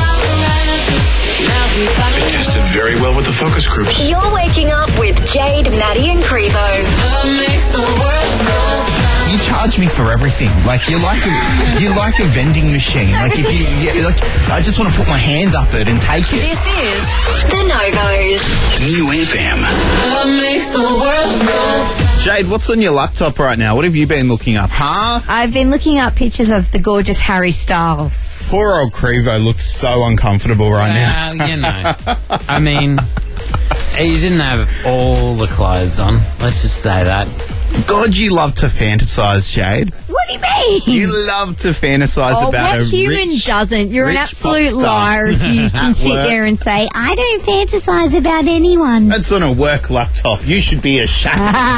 It tested very well with the focus groups. You're waking up with Jade, Maddie and Crevo. You charge me for everything. Like you're like a, you're like a vending machine. Like if you, yeah, like I just want to put my hand up it and take it. This is The Novos. New F M. Makes the world go. Jade, what's on your laptop right now? What have you been looking up, huh? I've been looking up pictures of the gorgeous Harry Styles. Poor old Crevo looks so uncomfortable right now. Well, you know, I mean, you didn't have all the clothes on. Let's just say that. God, you love to fantasize, Jade. What do you mean? You love to fantasize Oh, about what a human rich, doesn't? You're an rich absolute pop star. liar if you can At sit work. there and say, I don't fantasize about anyone. That's on a work laptop. You should be ashamed.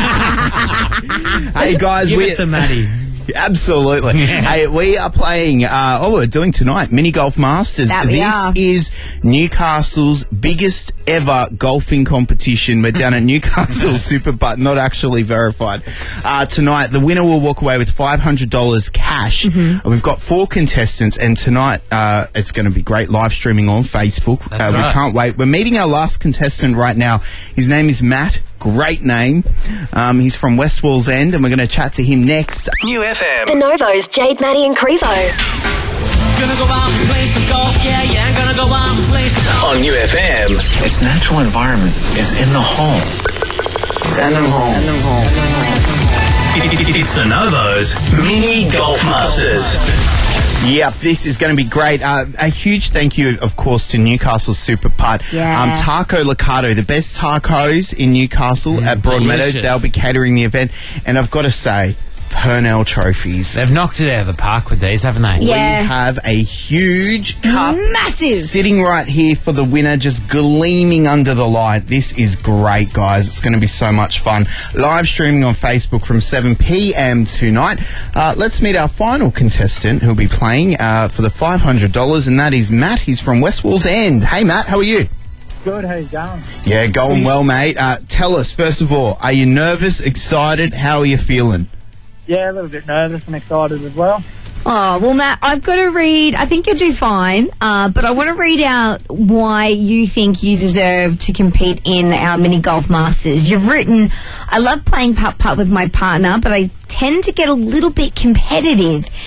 Hey, guys. Give we it to Maddie. Absolutely. Hey, we are playing, uh, oh, we're doing tonight, Mini Golf Masters. That we this are. is Newcastle's biggest ever golfing competition. We're down at Newcastle Super, but not actually verified. Uh, tonight, the winner will walk away with five hundred dollars cash. Mm-hmm. We've got four contestants, and tonight uh, it's going to be great live streaming on Facebook. That's uh, right. We can't wait. We're meeting our last contestant right now. His name is Matt. Great name. Um, he's from West Walls End, and we're going to chat to him next. New F M. The Novos, Jade, Maddie and Crevo. Gonna go out and play some golf, yeah, yeah. I'm gonna go out and play some golf. On New F M. Its natural environment is in the home. Send them home. Send them home. It's the Novos Mini Golf Masters. Yep, this is going to be great. Uh, a huge thank you, of course, to Newcastle Super Putt. Yeah. Um, Taco Locato, the best tacos in Newcastle at Broadmeadow. delicious. They'll be catering the event. And I've got to say, Purnell trophies. They've knocked it out of the park with these, haven't they? Yeah. We have a huge cup Massive. sitting right here for the winner, just gleaming under the light. This is great, guys. It's going to be so much fun. Live streaming on Facebook from seven p.m. tonight. Uh, let's meet our final contestant who'll be playing uh, for the five hundred dollars, and that is Matt. He's from West Walls End. Hey, Matt, how are you? Good, how you going? Yeah, going well, mate. Uh, tell us, first of all, are you nervous, excited? How are you feeling? Yeah, a little bit nervous and excited as well. Oh, well, Matt, I've got to read, I think you'll do fine, uh, but I want to read out why you think you deserve to compete in our Mini Golf Masters. You've written, I love playing putt-putt with my partner, but I tend to get a little bit competitive.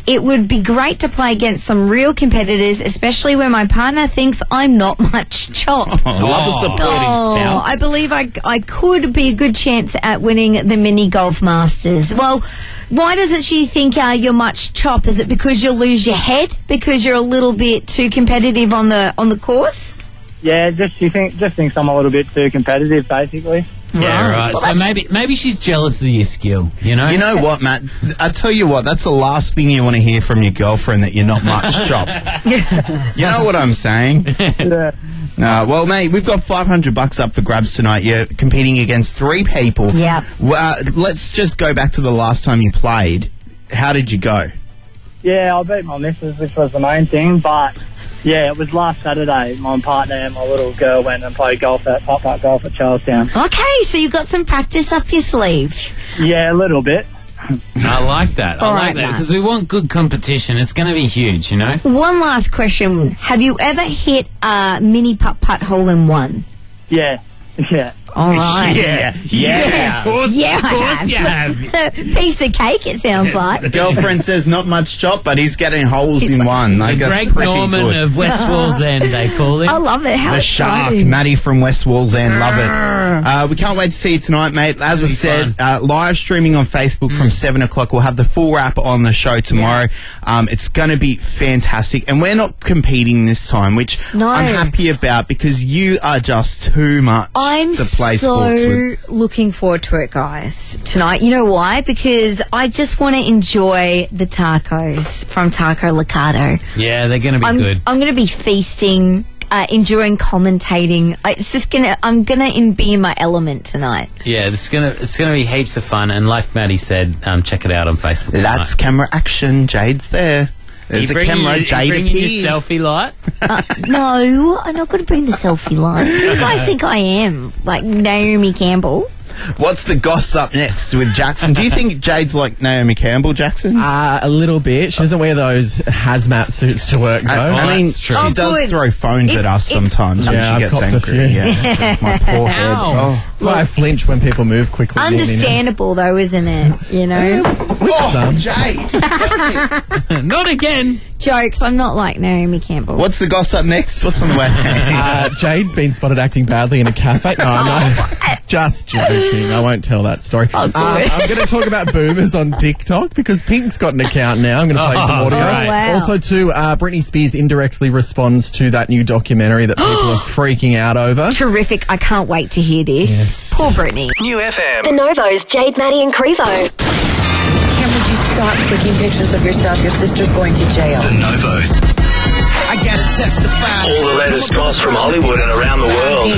it would be great to play against some real competitors, especially when my partner thinks I'm not much chop. Oh, love a supporting Oh, spouse. I believe I, I could be a good chance at winning the mini golf masters. Well, why doesn't she think uh, you're much chop? Is it because you'll lose your head because you're a little bit too competitive on the on the course? Yeah, just she think just thinks I'm a little bit too competitive, basically. Yeah, right. Well, so that's- maybe maybe she's jealous of your skill, you know? You know what, Matt? I tell you what, that's the last thing you want to hear from your girlfriend, that you're not much chop. You know what I'm saying? Yeah. No, well, mate, we've got five hundred bucks up for grabs tonight. You're competing against three people. Yeah. Well, uh, let's just go back to the last time you played. How did you go? Yeah, I beat my missus, which was the main thing, but yeah, it was last Saturday. My partner and my little girl went and played golf at Pop Up Golf at Charlestown. Okay, so you've got some practice up your sleeve. Yeah, a little bit. I like that. I All like right, that Matt. because we want good competition. It's going to be huge, you know? One last question. Have you ever hit a mini putt-putt hole-in-one? Yeah, yeah. All right. Yeah, yeah. Of course, Yeah, of I course have. you have. Piece of cake, it sounds like. Girlfriend says not much chop, but he's getting holes in one. Like, that's Greg pretty Norman good. of West Wallsend, they call him. I love it. How The shark, exciting. Maddie from West Wallsend, love it. Uh, we can't wait to see you tonight, mate. As I be said, uh, live streaming on Facebook from seven o'clock. We'll have the full wrap on the show tomorrow. Um, it's going to be fantastic. And we're not competing this time, which No. I'm happy about because you are just too much I'm to play so sports with. looking forward to it, guys, tonight. You know why? Because I just want to enjoy the tacos from Taco Licado. Yeah, they're going to be I'm, good. I'm going to be feasting, uh, enjoying commentating. I- It's just gonna. I'm gonna in, be in my element tonight. Yeah, it's gonna it's gonna be heaps of fun. And like Maddie said, um, check it out on Facebook. That's tonight. camera action. Jade's there. There's You a bringing camera. your- you Jade bringing your appears. selfie light. Uh, no, I'm not going to bring the selfie line. Who do I think I am? Like Naomi Campbell? What's the goss up next with Jackson? Do you think Jade's like Naomi Campbell, Jackson? Uh, a little bit. She doesn't wear those hazmat suits to work, though. I, I mean, that's true. she Oh, does good. throw phones It- at us it- sometimes when Yeah, she I've gets copped a angry. few. Yeah, my poor head. Ow. Oh. That's why I flinch when people move quickly. near me now. Understandable, though, isn't it? You know? Oh, Jade! Not again. Jokes. I'm not like Naomi Campbell. What's the goss up next? What's on the way? Uh, Jade's been spotted acting badly in a cafe. No, no, just joking. I won't tell that story. Oh, Uh, I'm going to talk about boomers on TikTok because Pink's got an account now. I'm going to play some Oh, audio. right. Oh, wow. Also, too, uh, Britney Spears indirectly responds to that new documentary that people are freaking out over. Terrific. I can't wait to hear this. Yes. Poor Brittany. New F M. The Novos, Jade, Maddie and Crevo. Cameron, would you stop taking pictures of yourself? Your sister's going to jail. The Novos. I gotta testify. All the latest goss from Hollywood and around the world.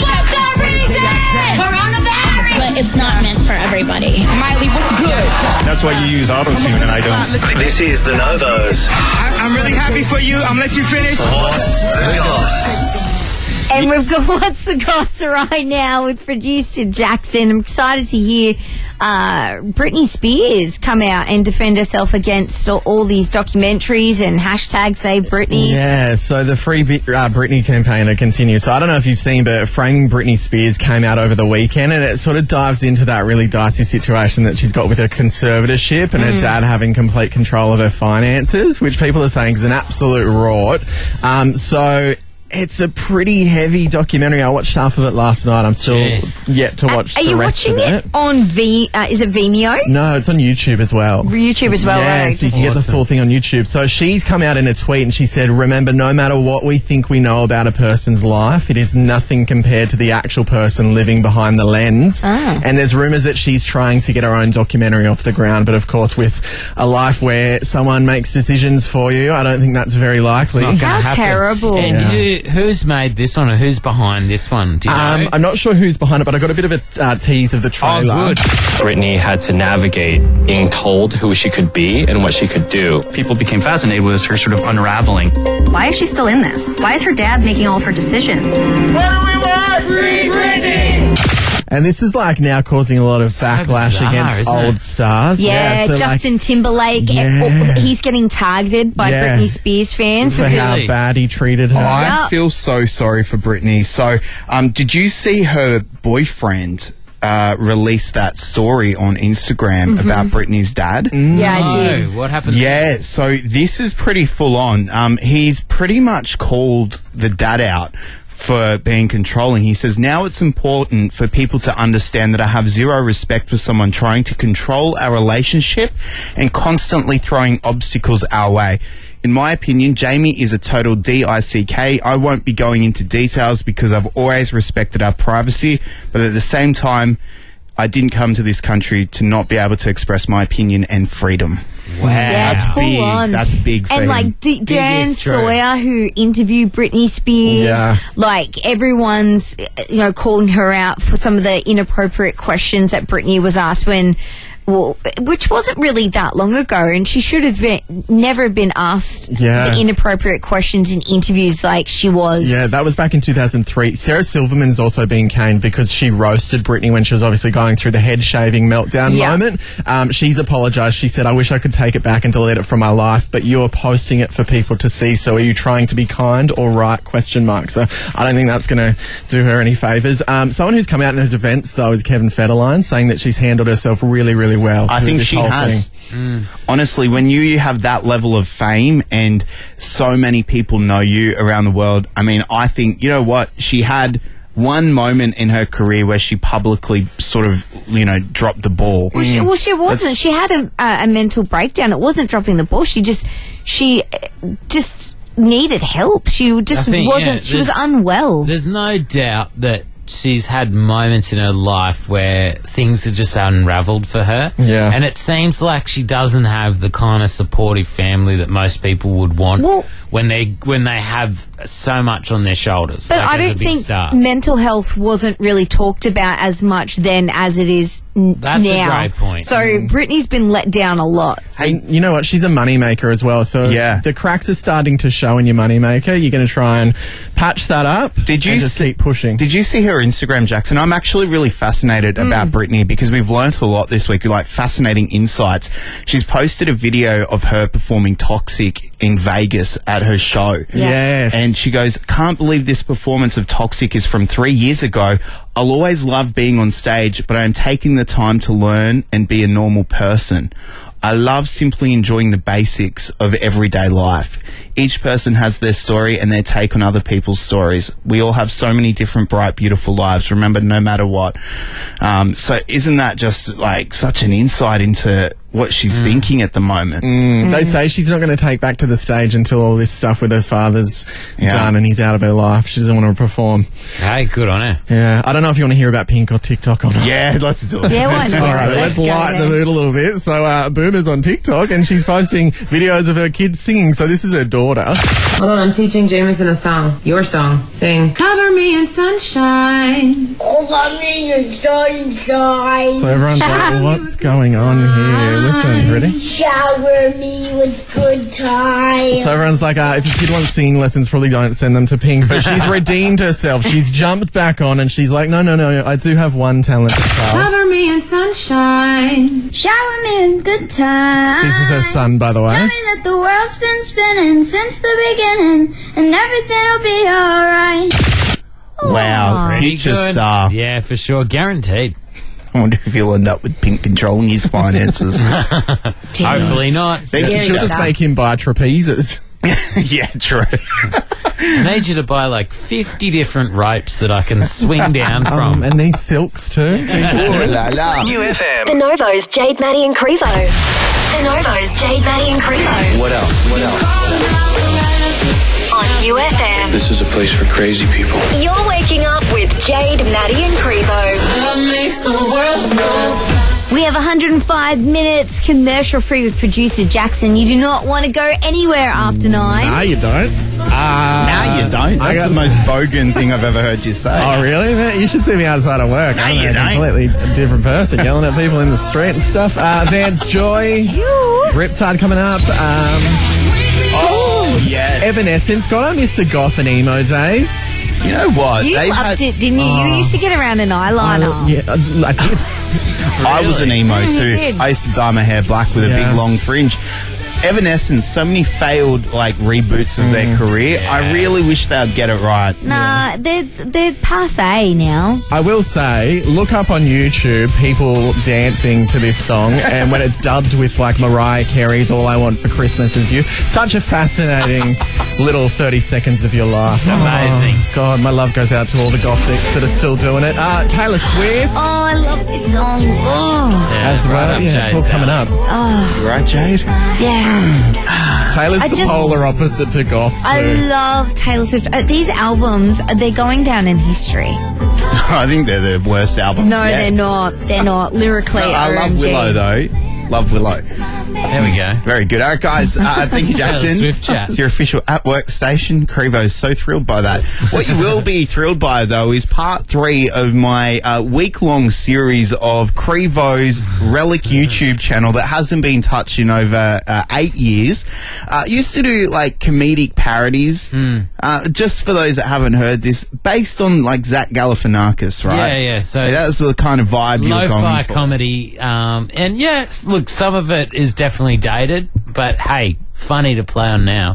But it's not meant for everybody. Miley, what's good? That's why you use auto-tune and I don't. This is the Novos. I, I'm really happy for you. I'm gonna let you finish. What's the goss? And we've got What's the Goss right now with producer Jackson. I'm excited to hear uh, Britney Spears come out and defend herself against all, all these documentaries and hashtag Save Britney. Yeah, so the Free Bit- uh, Britney campaign to continue. So I don't know if you've seen, but Framing Britney Spears came out over the weekend, and it sort of dives into that really dicey situation that she's got with her conservatorship and her dad having complete control of her finances, which people are saying is an absolute rort. Um, so it's a pretty heavy documentary. I watched half of it last night. I'm still Jeez. yet to watch Are the you rest watching of it it. on V? Uh, is it Vimeo? No, it's on YouTube as well. YouTube as well, Yeah, right? so you can get the full thing on YouTube. So she's come out in a tweet and she said, remember, no matter what we think we know about a person's life, it is nothing compared to the actual person living behind the lens. Ah. And there's rumours that she's trying to get her own documentary off the ground. But of course, with a life where someone makes decisions for you, I don't think that's very likely. Not gonna How happen. terrible. And Yeah. who who's made this one, or who's behind this one? Do you Um, know? I'm not sure who's behind it, but I got a bit of a uh, tease of the trailer. Oh, good. Britney had to navigate being told who she could be and what she could do. People became fascinated with her sort of unraveling. Why is she still in this? Why is her dad making all of her decisions? What do we want? Free Britney! And this is like now causing a lot of So backlash bizarre, against isn't old it? stars. Yeah, so like- Justin Timberlake. Yeah. And, oh, he's getting targeted by Yeah. Britney Spears fans for because how Really? bad he treated her. I Yeah. feel so sorry for Britney. So, um, did you see her boyfriend uh, released that story on Instagram Mhm. about Britney's dad. Yeah, I did. Oh, what happened? Yeah, so this is pretty full on. Um, he's pretty much called the dad out for being controlling. He says, now it's important for people to understand that I have zero respect for someone trying to control our relationship and constantly throwing obstacles our way. In my opinion, Jamie is a total D I C K. I won't be going into details because I've always respected our privacy, but at the same time, I didn't come to this country to not be able to express my opinion and freedom. Wow. Yeah, it's That's full big. on. That's big for And him. like D- Big Dan if true. Sawyer, who interviewed Britney Spears, Yeah. like everyone's, uh, you know, calling her out for some of the inappropriate questions that Britney was asked when, well, which wasn't really that long ago, and she should have been never been asked Yeah. the inappropriate questions in interviews like she was. Yeah, that was back in two thousand three. Sarah Silverman's also been caned because she roasted Britney when she was obviously going through the head shaving meltdown Yeah. moment. Um, she's apologised. She said, I wish I could take it back and delete it from my life, but you're posting it for people to see, so are you trying to be kind or right? Question mark. So I don't think that's going to do her any favours. Um, someone who's come out in her defence, though, is Kevin Federline, saying that she's handled herself really, really well. I through think this she whole has. thing. Honestly, when you, you have that level of fame and so many people know you around the world, I mean, I think, you know what? She had one moment in her career where she publicly sort of, you know, dropped the ball. Well, she, well, she wasn't. That's- She had a, a, a mental breakdown. It wasn't dropping the ball. She just, she uh, just needed help. She just I think, wasn't. yeah, she was there's- unwell. There's no doubt that she's had moments in her life where things are just unraveled for her. Yeah. And it seems like she doesn't have the kind of supportive family that most people would want Well- when they when they have so much on their shoulders. But like I as a don't big think star. mental health wasn't really talked about as much then as it is n- That's a now. great point. So Mm. Britney's been let down a lot. Hey, you know what? She's a moneymaker as well. So Yeah. the cracks are starting to show in your moneymaker. You're going to try and patch that up. Did you and just see- keep pushing? Did you see her Instagram, Jackson? I'm actually really fascinated Mm. about Britney because we've learnt a lot this week, like fascinating insights. She's posted a video of her performing Toxic in Vegas at her show. Yes. And she goes, can't believe this performance of Toxic is from three years ago. I'll always love being on stage, but I'm taking the time to learn and be a normal person. I love simply enjoying the basics of everyday life. Each person has their story and their take on other people's stories. We all have so many different, bright, beautiful lives. Remember, no matter what. Um, so isn't that just like such an insight into what she's thinking at the moment? Mm, They say she's not going to take back to the stage until all this stuff with her father's Yeah. done and he's out of her life. She doesn't want to perform. Hey, good on her. Yeah, I don't know if you want to hear about Pink or TikTok or not. Yeah, let's do it. Yeah, why not? All right, Let's let's, go lighten then. the mood a little bit. So, uh, Boomer's on TikTok and she's posting videos of her kids singing. So this is her daughter. Hold on, I'm teaching Jameson a song. Your song. Sing. Cover me in sunshine. Cover me in sunshine. So everyone's like, well, what's going on here? Listen, ready? Shower me with good times. So everyone's like, uh, if your kid wants singing lessons, probably don't send them to Pink. But she's redeemed herself. She's jumped back on and she's like, no, no, no, I do have one talented child. Cover me in sunshine. Shower me in good times. This is her son, by the Tell way. me that the world's been spinning since the beginning, and everything'll be alright. Wow, Pretty future good. star. Yeah, for sure. Guaranteed. I wonder if he'll end up with Pink controlling his finances. Hopefully not. They Scary should just stuff. make him buy trapezes. Yeah, true. I need you to buy like fifty different ropes that I can swing down Um, from. and these silks too. Ooh la la. New F M. The Novo's Jade, Maddie and Crevo. The Novo's Jade, Maddie and Crevo. What else? What else? On U F M. This is a place for crazy people. You're waking up with Jade, Maddie and Crevo. Love makes the world go. We have one hundred five minutes commercial free with producer Jackson. You do not want to go anywhere after nine. No, you don't. Uh, No, you don't. I That's got- the most bogan thing I've ever heard you say. Oh, really? Man, you should see me outside of work. No, I'm you a don't. completely different person, yelling at people in the street and stuff. Uh, Vance Joy, Riptide coming up. Um, Oh, yes. Evanescence. God, I miss the goth and emo days. You know what? You They've loved had- it, didn't you? You used to get around an eyeliner. I, yeah, I, I did. I was an emo Mm, you too. did. I used to dye my hair black with a Yeah. big long fringe. Evanescence, so many failed like reboots of their career. I really wish they'd get it right. Nah, they're they're passe now. I will say, look up on YouTube people dancing to this song, and when it's dubbed with like Mariah Carey's "All I Want for Christmas Is You," such a fascinating little thirty seconds of your life. Amazing. Oh, God, my love goes out to all the gothics that are still doing it. Uh, Taylor Swift. Oh, I love this song. Oh, As well, right up yeah, it's all Jade's coming up. oh. You right, Jade? yeah. Taylor's I the just- polar opposite to goth too. I love Taylor Swift. Uh, these albums, uh, they're going down in history. I think they're the worst albums. No, yet. they're not. They're not. Lyrically, I love O M G. Willow though. Love Willow. There we go. Very good. All right, guys. Uh, thank you, Taylor Jackson. Swift chat. It's your official at work station. Crevo's so thrilled by that. What you will be thrilled by, though, is part three of my uh, week-long series of Crevo's Relic YouTube channel that hasn't been touched in over uh, eight years. Uh, used to do like comedic parodies. Mm. Uh, just for those that haven't heard this, based on like Zach Galifianakis, right? Yeah, yeah. So that's the kind of vibe you're going lo-fi for. comedy, um, and yeah, look, some of it is definitely dated, but hey, funny to play on now.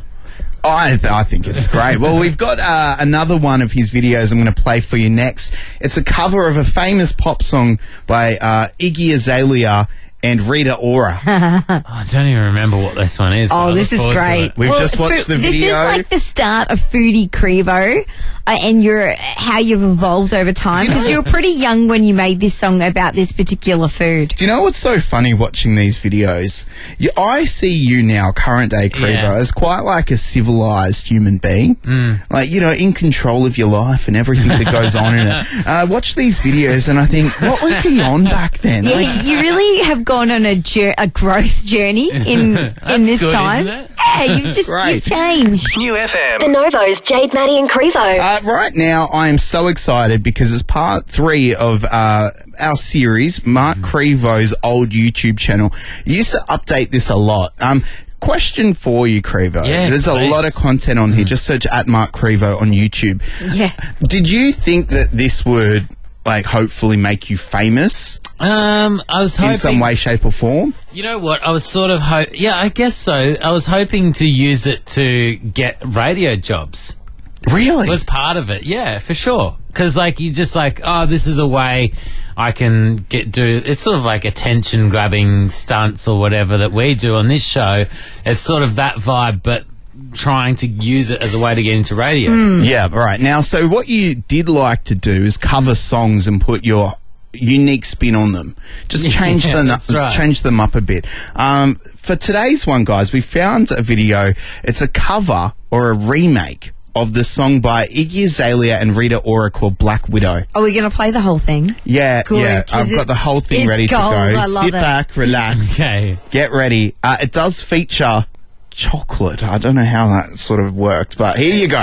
I, th- I think it's great. Well, we've got uh, another one of his videos I'm going to play for you next. It's a cover of a famous pop song by uh, Iggy Azalea and Rita Ora. Oh, I don't even remember what this one is. but I Oh, this look is forward to great. it. We've just watched Fo- the This is video. like the start of Foodie Crevo uh, and your how you've evolved over time because you were pretty young when you made this song about this particular food. Do you know what's so funny watching these videos? You, I see you now, current day Crevo, Yeah. as quite like a civilized human being. Mm. Like, you know, in control of your life and everything that goes on in it. Uh, watch these videos and I think, what was he on back then? Yeah, Like, you really have gone on a jour- a growth journey in in this good, time. isn't it? Yeah, you've just Great. you've changed. New F M. The Novos, Jade, Maddie and Crevo. Uh, right now, I am so excited because it's part three of uh, our series, Mark Crevo's old YouTube channel. You used to update this a lot. Um, question for you, Crevo. Yeah, There's a please. lot of content on here. Just search at Mark Crevo on YouTube. Yeah. Did you think that this would, like, hopefully make you famous Um, I was hoping in some way, shape, or form? You know what? I was sort of ho- yeah, I guess so. I was hoping to use it to get radio jobs. Really? Was part of it, yeah, for sure. Because like you just like, oh, this is a way I can get do. It's sort of like attention grabbing stunts or whatever that we do on this show. It's sort of that vibe, but trying to use it as a way to get into radio. Yeah, right. Now, so what you did like to do is cover songs and put your unique spin on them. Just change Yeah, them, that's right. change them up a bit. Um, for today's one, guys, we found a video. It's a cover or a remake of the song by Iggy Azalea and Rita Ora called Black Widow. Are we going to play the whole thing? Yeah, Good, yeah. 'cause I've got the it's- whole thing it's ready gold. to I go. love Sit it. back, relax, Okay. get ready. Uh, it does feature chocolate. I don't know how that sort of worked, but here you go.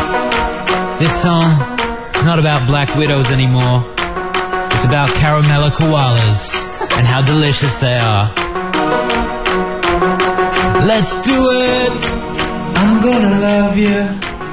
This song, it's not about black widows anymore. It's about caramella koalas and how delicious they are. Let's do it! I'm gonna love you.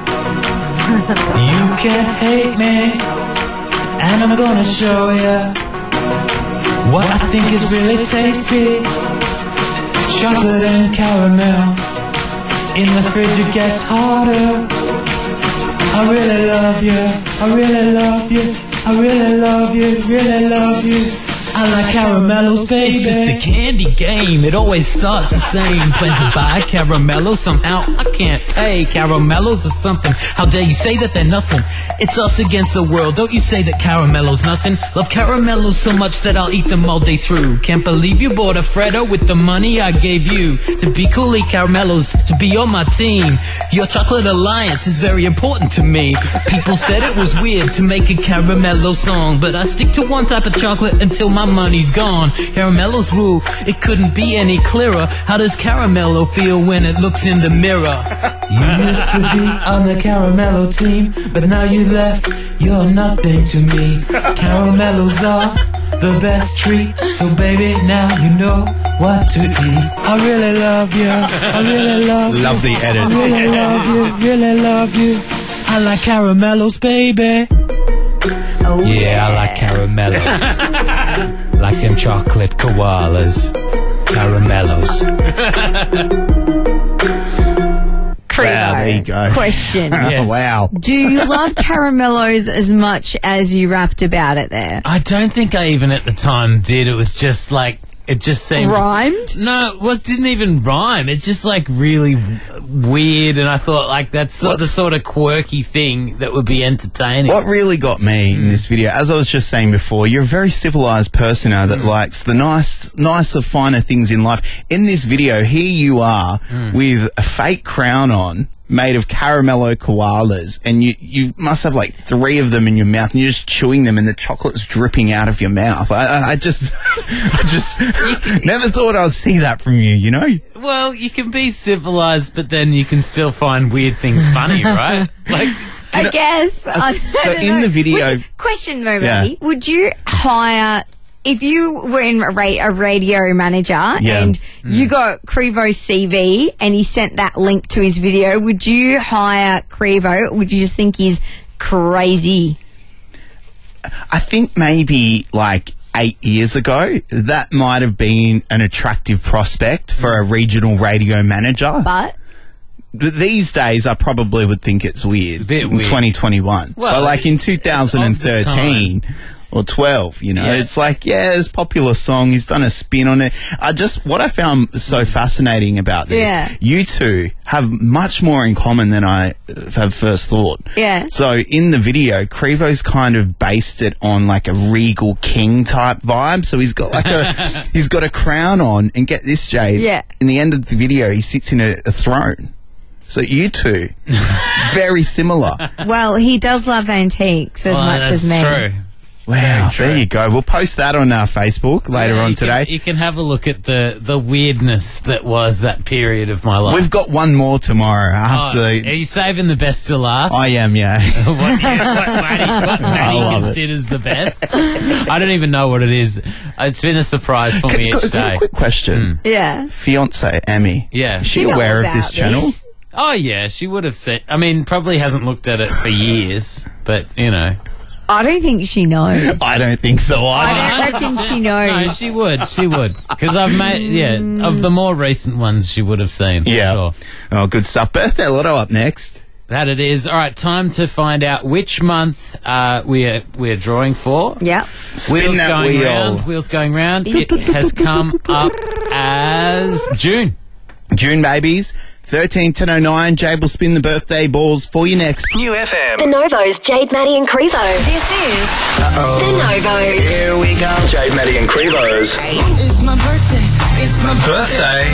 You can't hate me. And I'm gonna show you what I think is really tasty. Chocolate and caramel. In the fridge it gets hotter. I really love you, I really love you, I really love you, really love you. I like caramellos, baby. It's just a candy game, it always starts the same. Plan to buy caramellos, somehow I can't pay. Caramellos are something, how dare you say that they're nothing. It's us against the world, don't you say that caramellos nothing. Love caramellos so much that I'll eat them all day through. Can't believe you bought a Freddo with the money I gave you. To be cool, eat caramellos, to be on my team. Your chocolate alliance is very important to me. People said it was weird to make a caramello song, but I stick to one type of chocolate until my money's gone. Caramellos rule, it couldn't be any clearer. How does caramello feel when it looks in the mirror? You used to be on the caramello team, but now you left, you're nothing to me. Caramellos are the best treat, so baby, now you know what to eat. I really love you, I really love you. Love the edit. I really love you, really love you. I like caramellos, baby. Oh, Yeah, I like caramellos. Like them chocolate koalas. Caramellos. Crevo. Wow, there you go. Question. Yes. Wow. Do you love caramellos as much as you rapped about it there? I don't think I even at the time did. It was just like, it just seemed... Rhymed? No, it was, didn't even rhyme. It's just like really w- weird, and I thought like that's sort of the sort of quirky thing that would be entertaining. What really got me in this video, as I was just saying before, you're a very civilized person now that likes the nice, nicer, finer things in life. In this video, here you are with a fake crown on, made of caramello koalas, and you, you must have like three of them in your mouth, and you're just chewing them, and the chocolate's dripping out of your mouth. I, I, I just, I just never thought I'd see that from you, you know? Well, you can be civilized, but then you can still find weird things funny, right? Like, I guess. I so don't in know. the video- Would you- question, Mo, Yeah. Maddie, would you hire... If you were in a, ra- a radio manager Yeah. and Mm. you got Crevo's C V and he sent that link to his video, would you hire Crevo, or would you just think he's crazy? I think maybe like eight years ago, that might have been an attractive prospect for a regional radio manager. But But these days, I probably would think it's weird. bit in weird. twenty twenty-one. Well, but like in it's- two thousand thirteen or twelve, you know, Yeah. it's like, yeah, it's a popular song. He's done a spin on it. I just, what I found so fascinating about this, Yeah. you two have much more in common than I uh, have first thought. Yeah. So in the video, Crevo's kind of based it on like a regal king type vibe. So he's got like a, he's got a crown on, and get this, Jade. Yeah. In the end of the video, he sits in a, a throne. So you two, very similar. well, he does love antiques as well, much that's as me. true. Wow, there you go. We'll post that on our Facebook later Yeah, on you today. Can, you can have a look at the, the weirdness that was that period of my life. We've got one more tomorrow. I have Oh, to. are you saving the best to last? I am, yeah. what, what Maddie, what Maddie love it. considers the best. I don't even know what it is. It's been a surprise for me Quick- each day. quick question. Yeah. Fiance Emmy. Yeah. Is she You know aware of about this channel? this. Oh, yeah, she would have seen. I mean, probably hasn't looked at it for years, but, you know. I don't think she knows. I don't think so either. I don't reckon she knows. No, she would. She would. Because I've made, yeah, of the more recent ones, she would have seen. for Yeah. Sure. Oh, good stuff. Birthday Lotto up next. That it is. All right, time to find out which month uh, we're we're drawing for. Yep. Spin Wheels that going wheel. round. Wheels going round. It has come up as June. June babies. thirteen ten oh nine. Jade will spin the birthday balls for you next. New F M. The Novos, Jade, Maddie and Crevo. This is The Novos. Here we go. Jade, Maddie and Crevo's It's my birthday. It's my birthday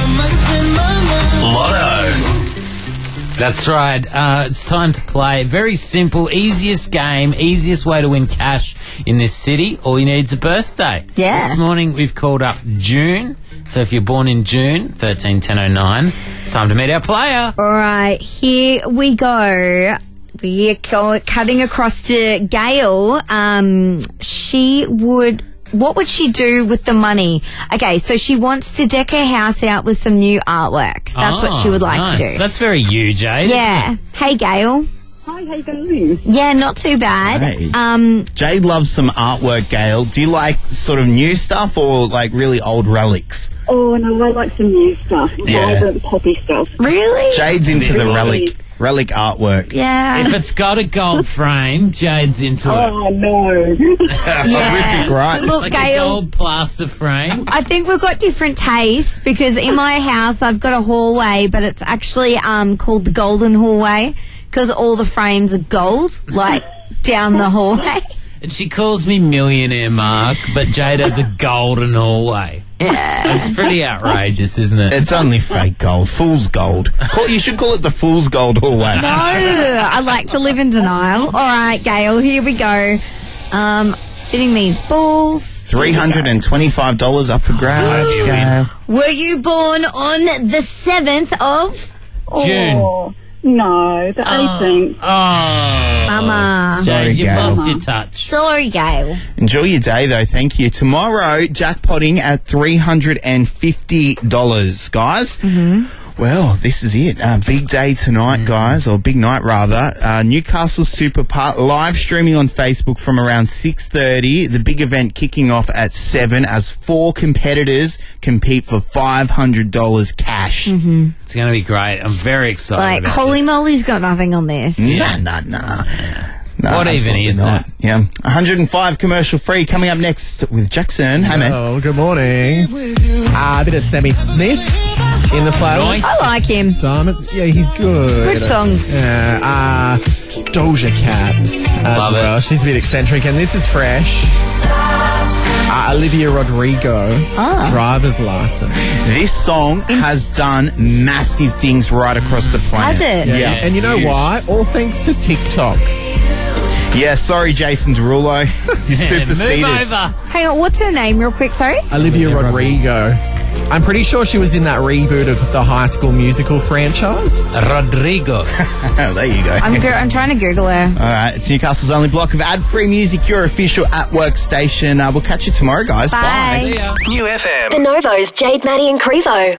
Lotto. That's right. Uh, it's time to play. Very simple, easiest game, easiest way to win cash in this city. All you need is a birthday. Yeah. This morning we've called up June. So if you're born in June, thirteen ten oh nine, it's time to meet our player. All right, here we go. We're co- cutting across to Gail. Um, she would. What would she do with the money? Okay, so she wants to deck her house out with some new artwork. That's what she would like nice. to do. That's very you, Jade. Yeah. Hey, Gail. Hi, how you going? Yeah, not too bad. Hey. Um, Jade loves some artwork, Gail. Do you like sort of new stuff or like really old relics? Oh, no, I like some new stuff. Yeah. Vibrant, poppy stuff. really? Jade's into the Really? relic relic artwork. Yeah. If it's got a gold frame, Jade's into it. Oh, no. yeah. Right. Look, Like a Gail. gold plaster frame. I think we've got different tastes because in my house I've got a hallway, but it's actually um called the Golden Hallway because all the frames are gold, like down the hallway. And she calls me Millionaire Mark, but Jade has a golden hallway. Yeah. That's pretty outrageous, isn't it? It's only fake gold. Fool's gold. Call, you should call it the Fool's Gold hallway. No, I like to live in denial. All right, Gail, here we go. Um, spinning these balls. three hundred twenty-five dollars up for grabs, Gail. Were you born on the seventh of June. Oh, no, the eighteenth. Oh. Mama? Sorry, Jade, you've Gail. lost your touch. Sorry, Gail. Enjoy your day, though. Thank you. Tomorrow, jackpotting at three hundred fifty dollars, guys. Mm-hmm. Well, this is it. Uh, big day tonight, Mm. guys, or big night rather. Uh, Newcastle Super Park live streaming on Facebook from around six thirty. The big event kicking off at seven as four competitors compete for five hundred dollars cash. Mm-hmm. It's going to be great. I'm very excited Like, about holy this. moly's got nothing on this. Nah, nah, nah. No, What even absolutely is not. that? Yeah. one hundred five commercial free coming up next with Jackson. Hey, man. Oh, good morning. Uh, a bit of Sammy Smith in the playlist. I like him. Diamonds. Yeah, he's good. Good songs. Yeah. Uh, Doja Cat as Love it. well. She's a bit eccentric, and this is fresh. Uh, Olivia Rodrigo, Ah. driver's license. This song has done massive things right across the planet. Has it? Yeah. Yeah, And you know huge. why? All thanks to TikTok. Yeah, sorry, Jason Derulo. You superseded. Move over. Hang on, what's her name real quick, sorry? Olivia Rodrigo. I'm pretty sure she was in that reboot of the High School Musical franchise. Rodrigo. Oh, there you go. I'm go- I'm trying to Google her. All right, it's Newcastle's only block of ad-free music, your official at-work station. Uh, we'll catch you tomorrow, guys. Bye. Bye. The Novo's Jade, Maddie and Crevo.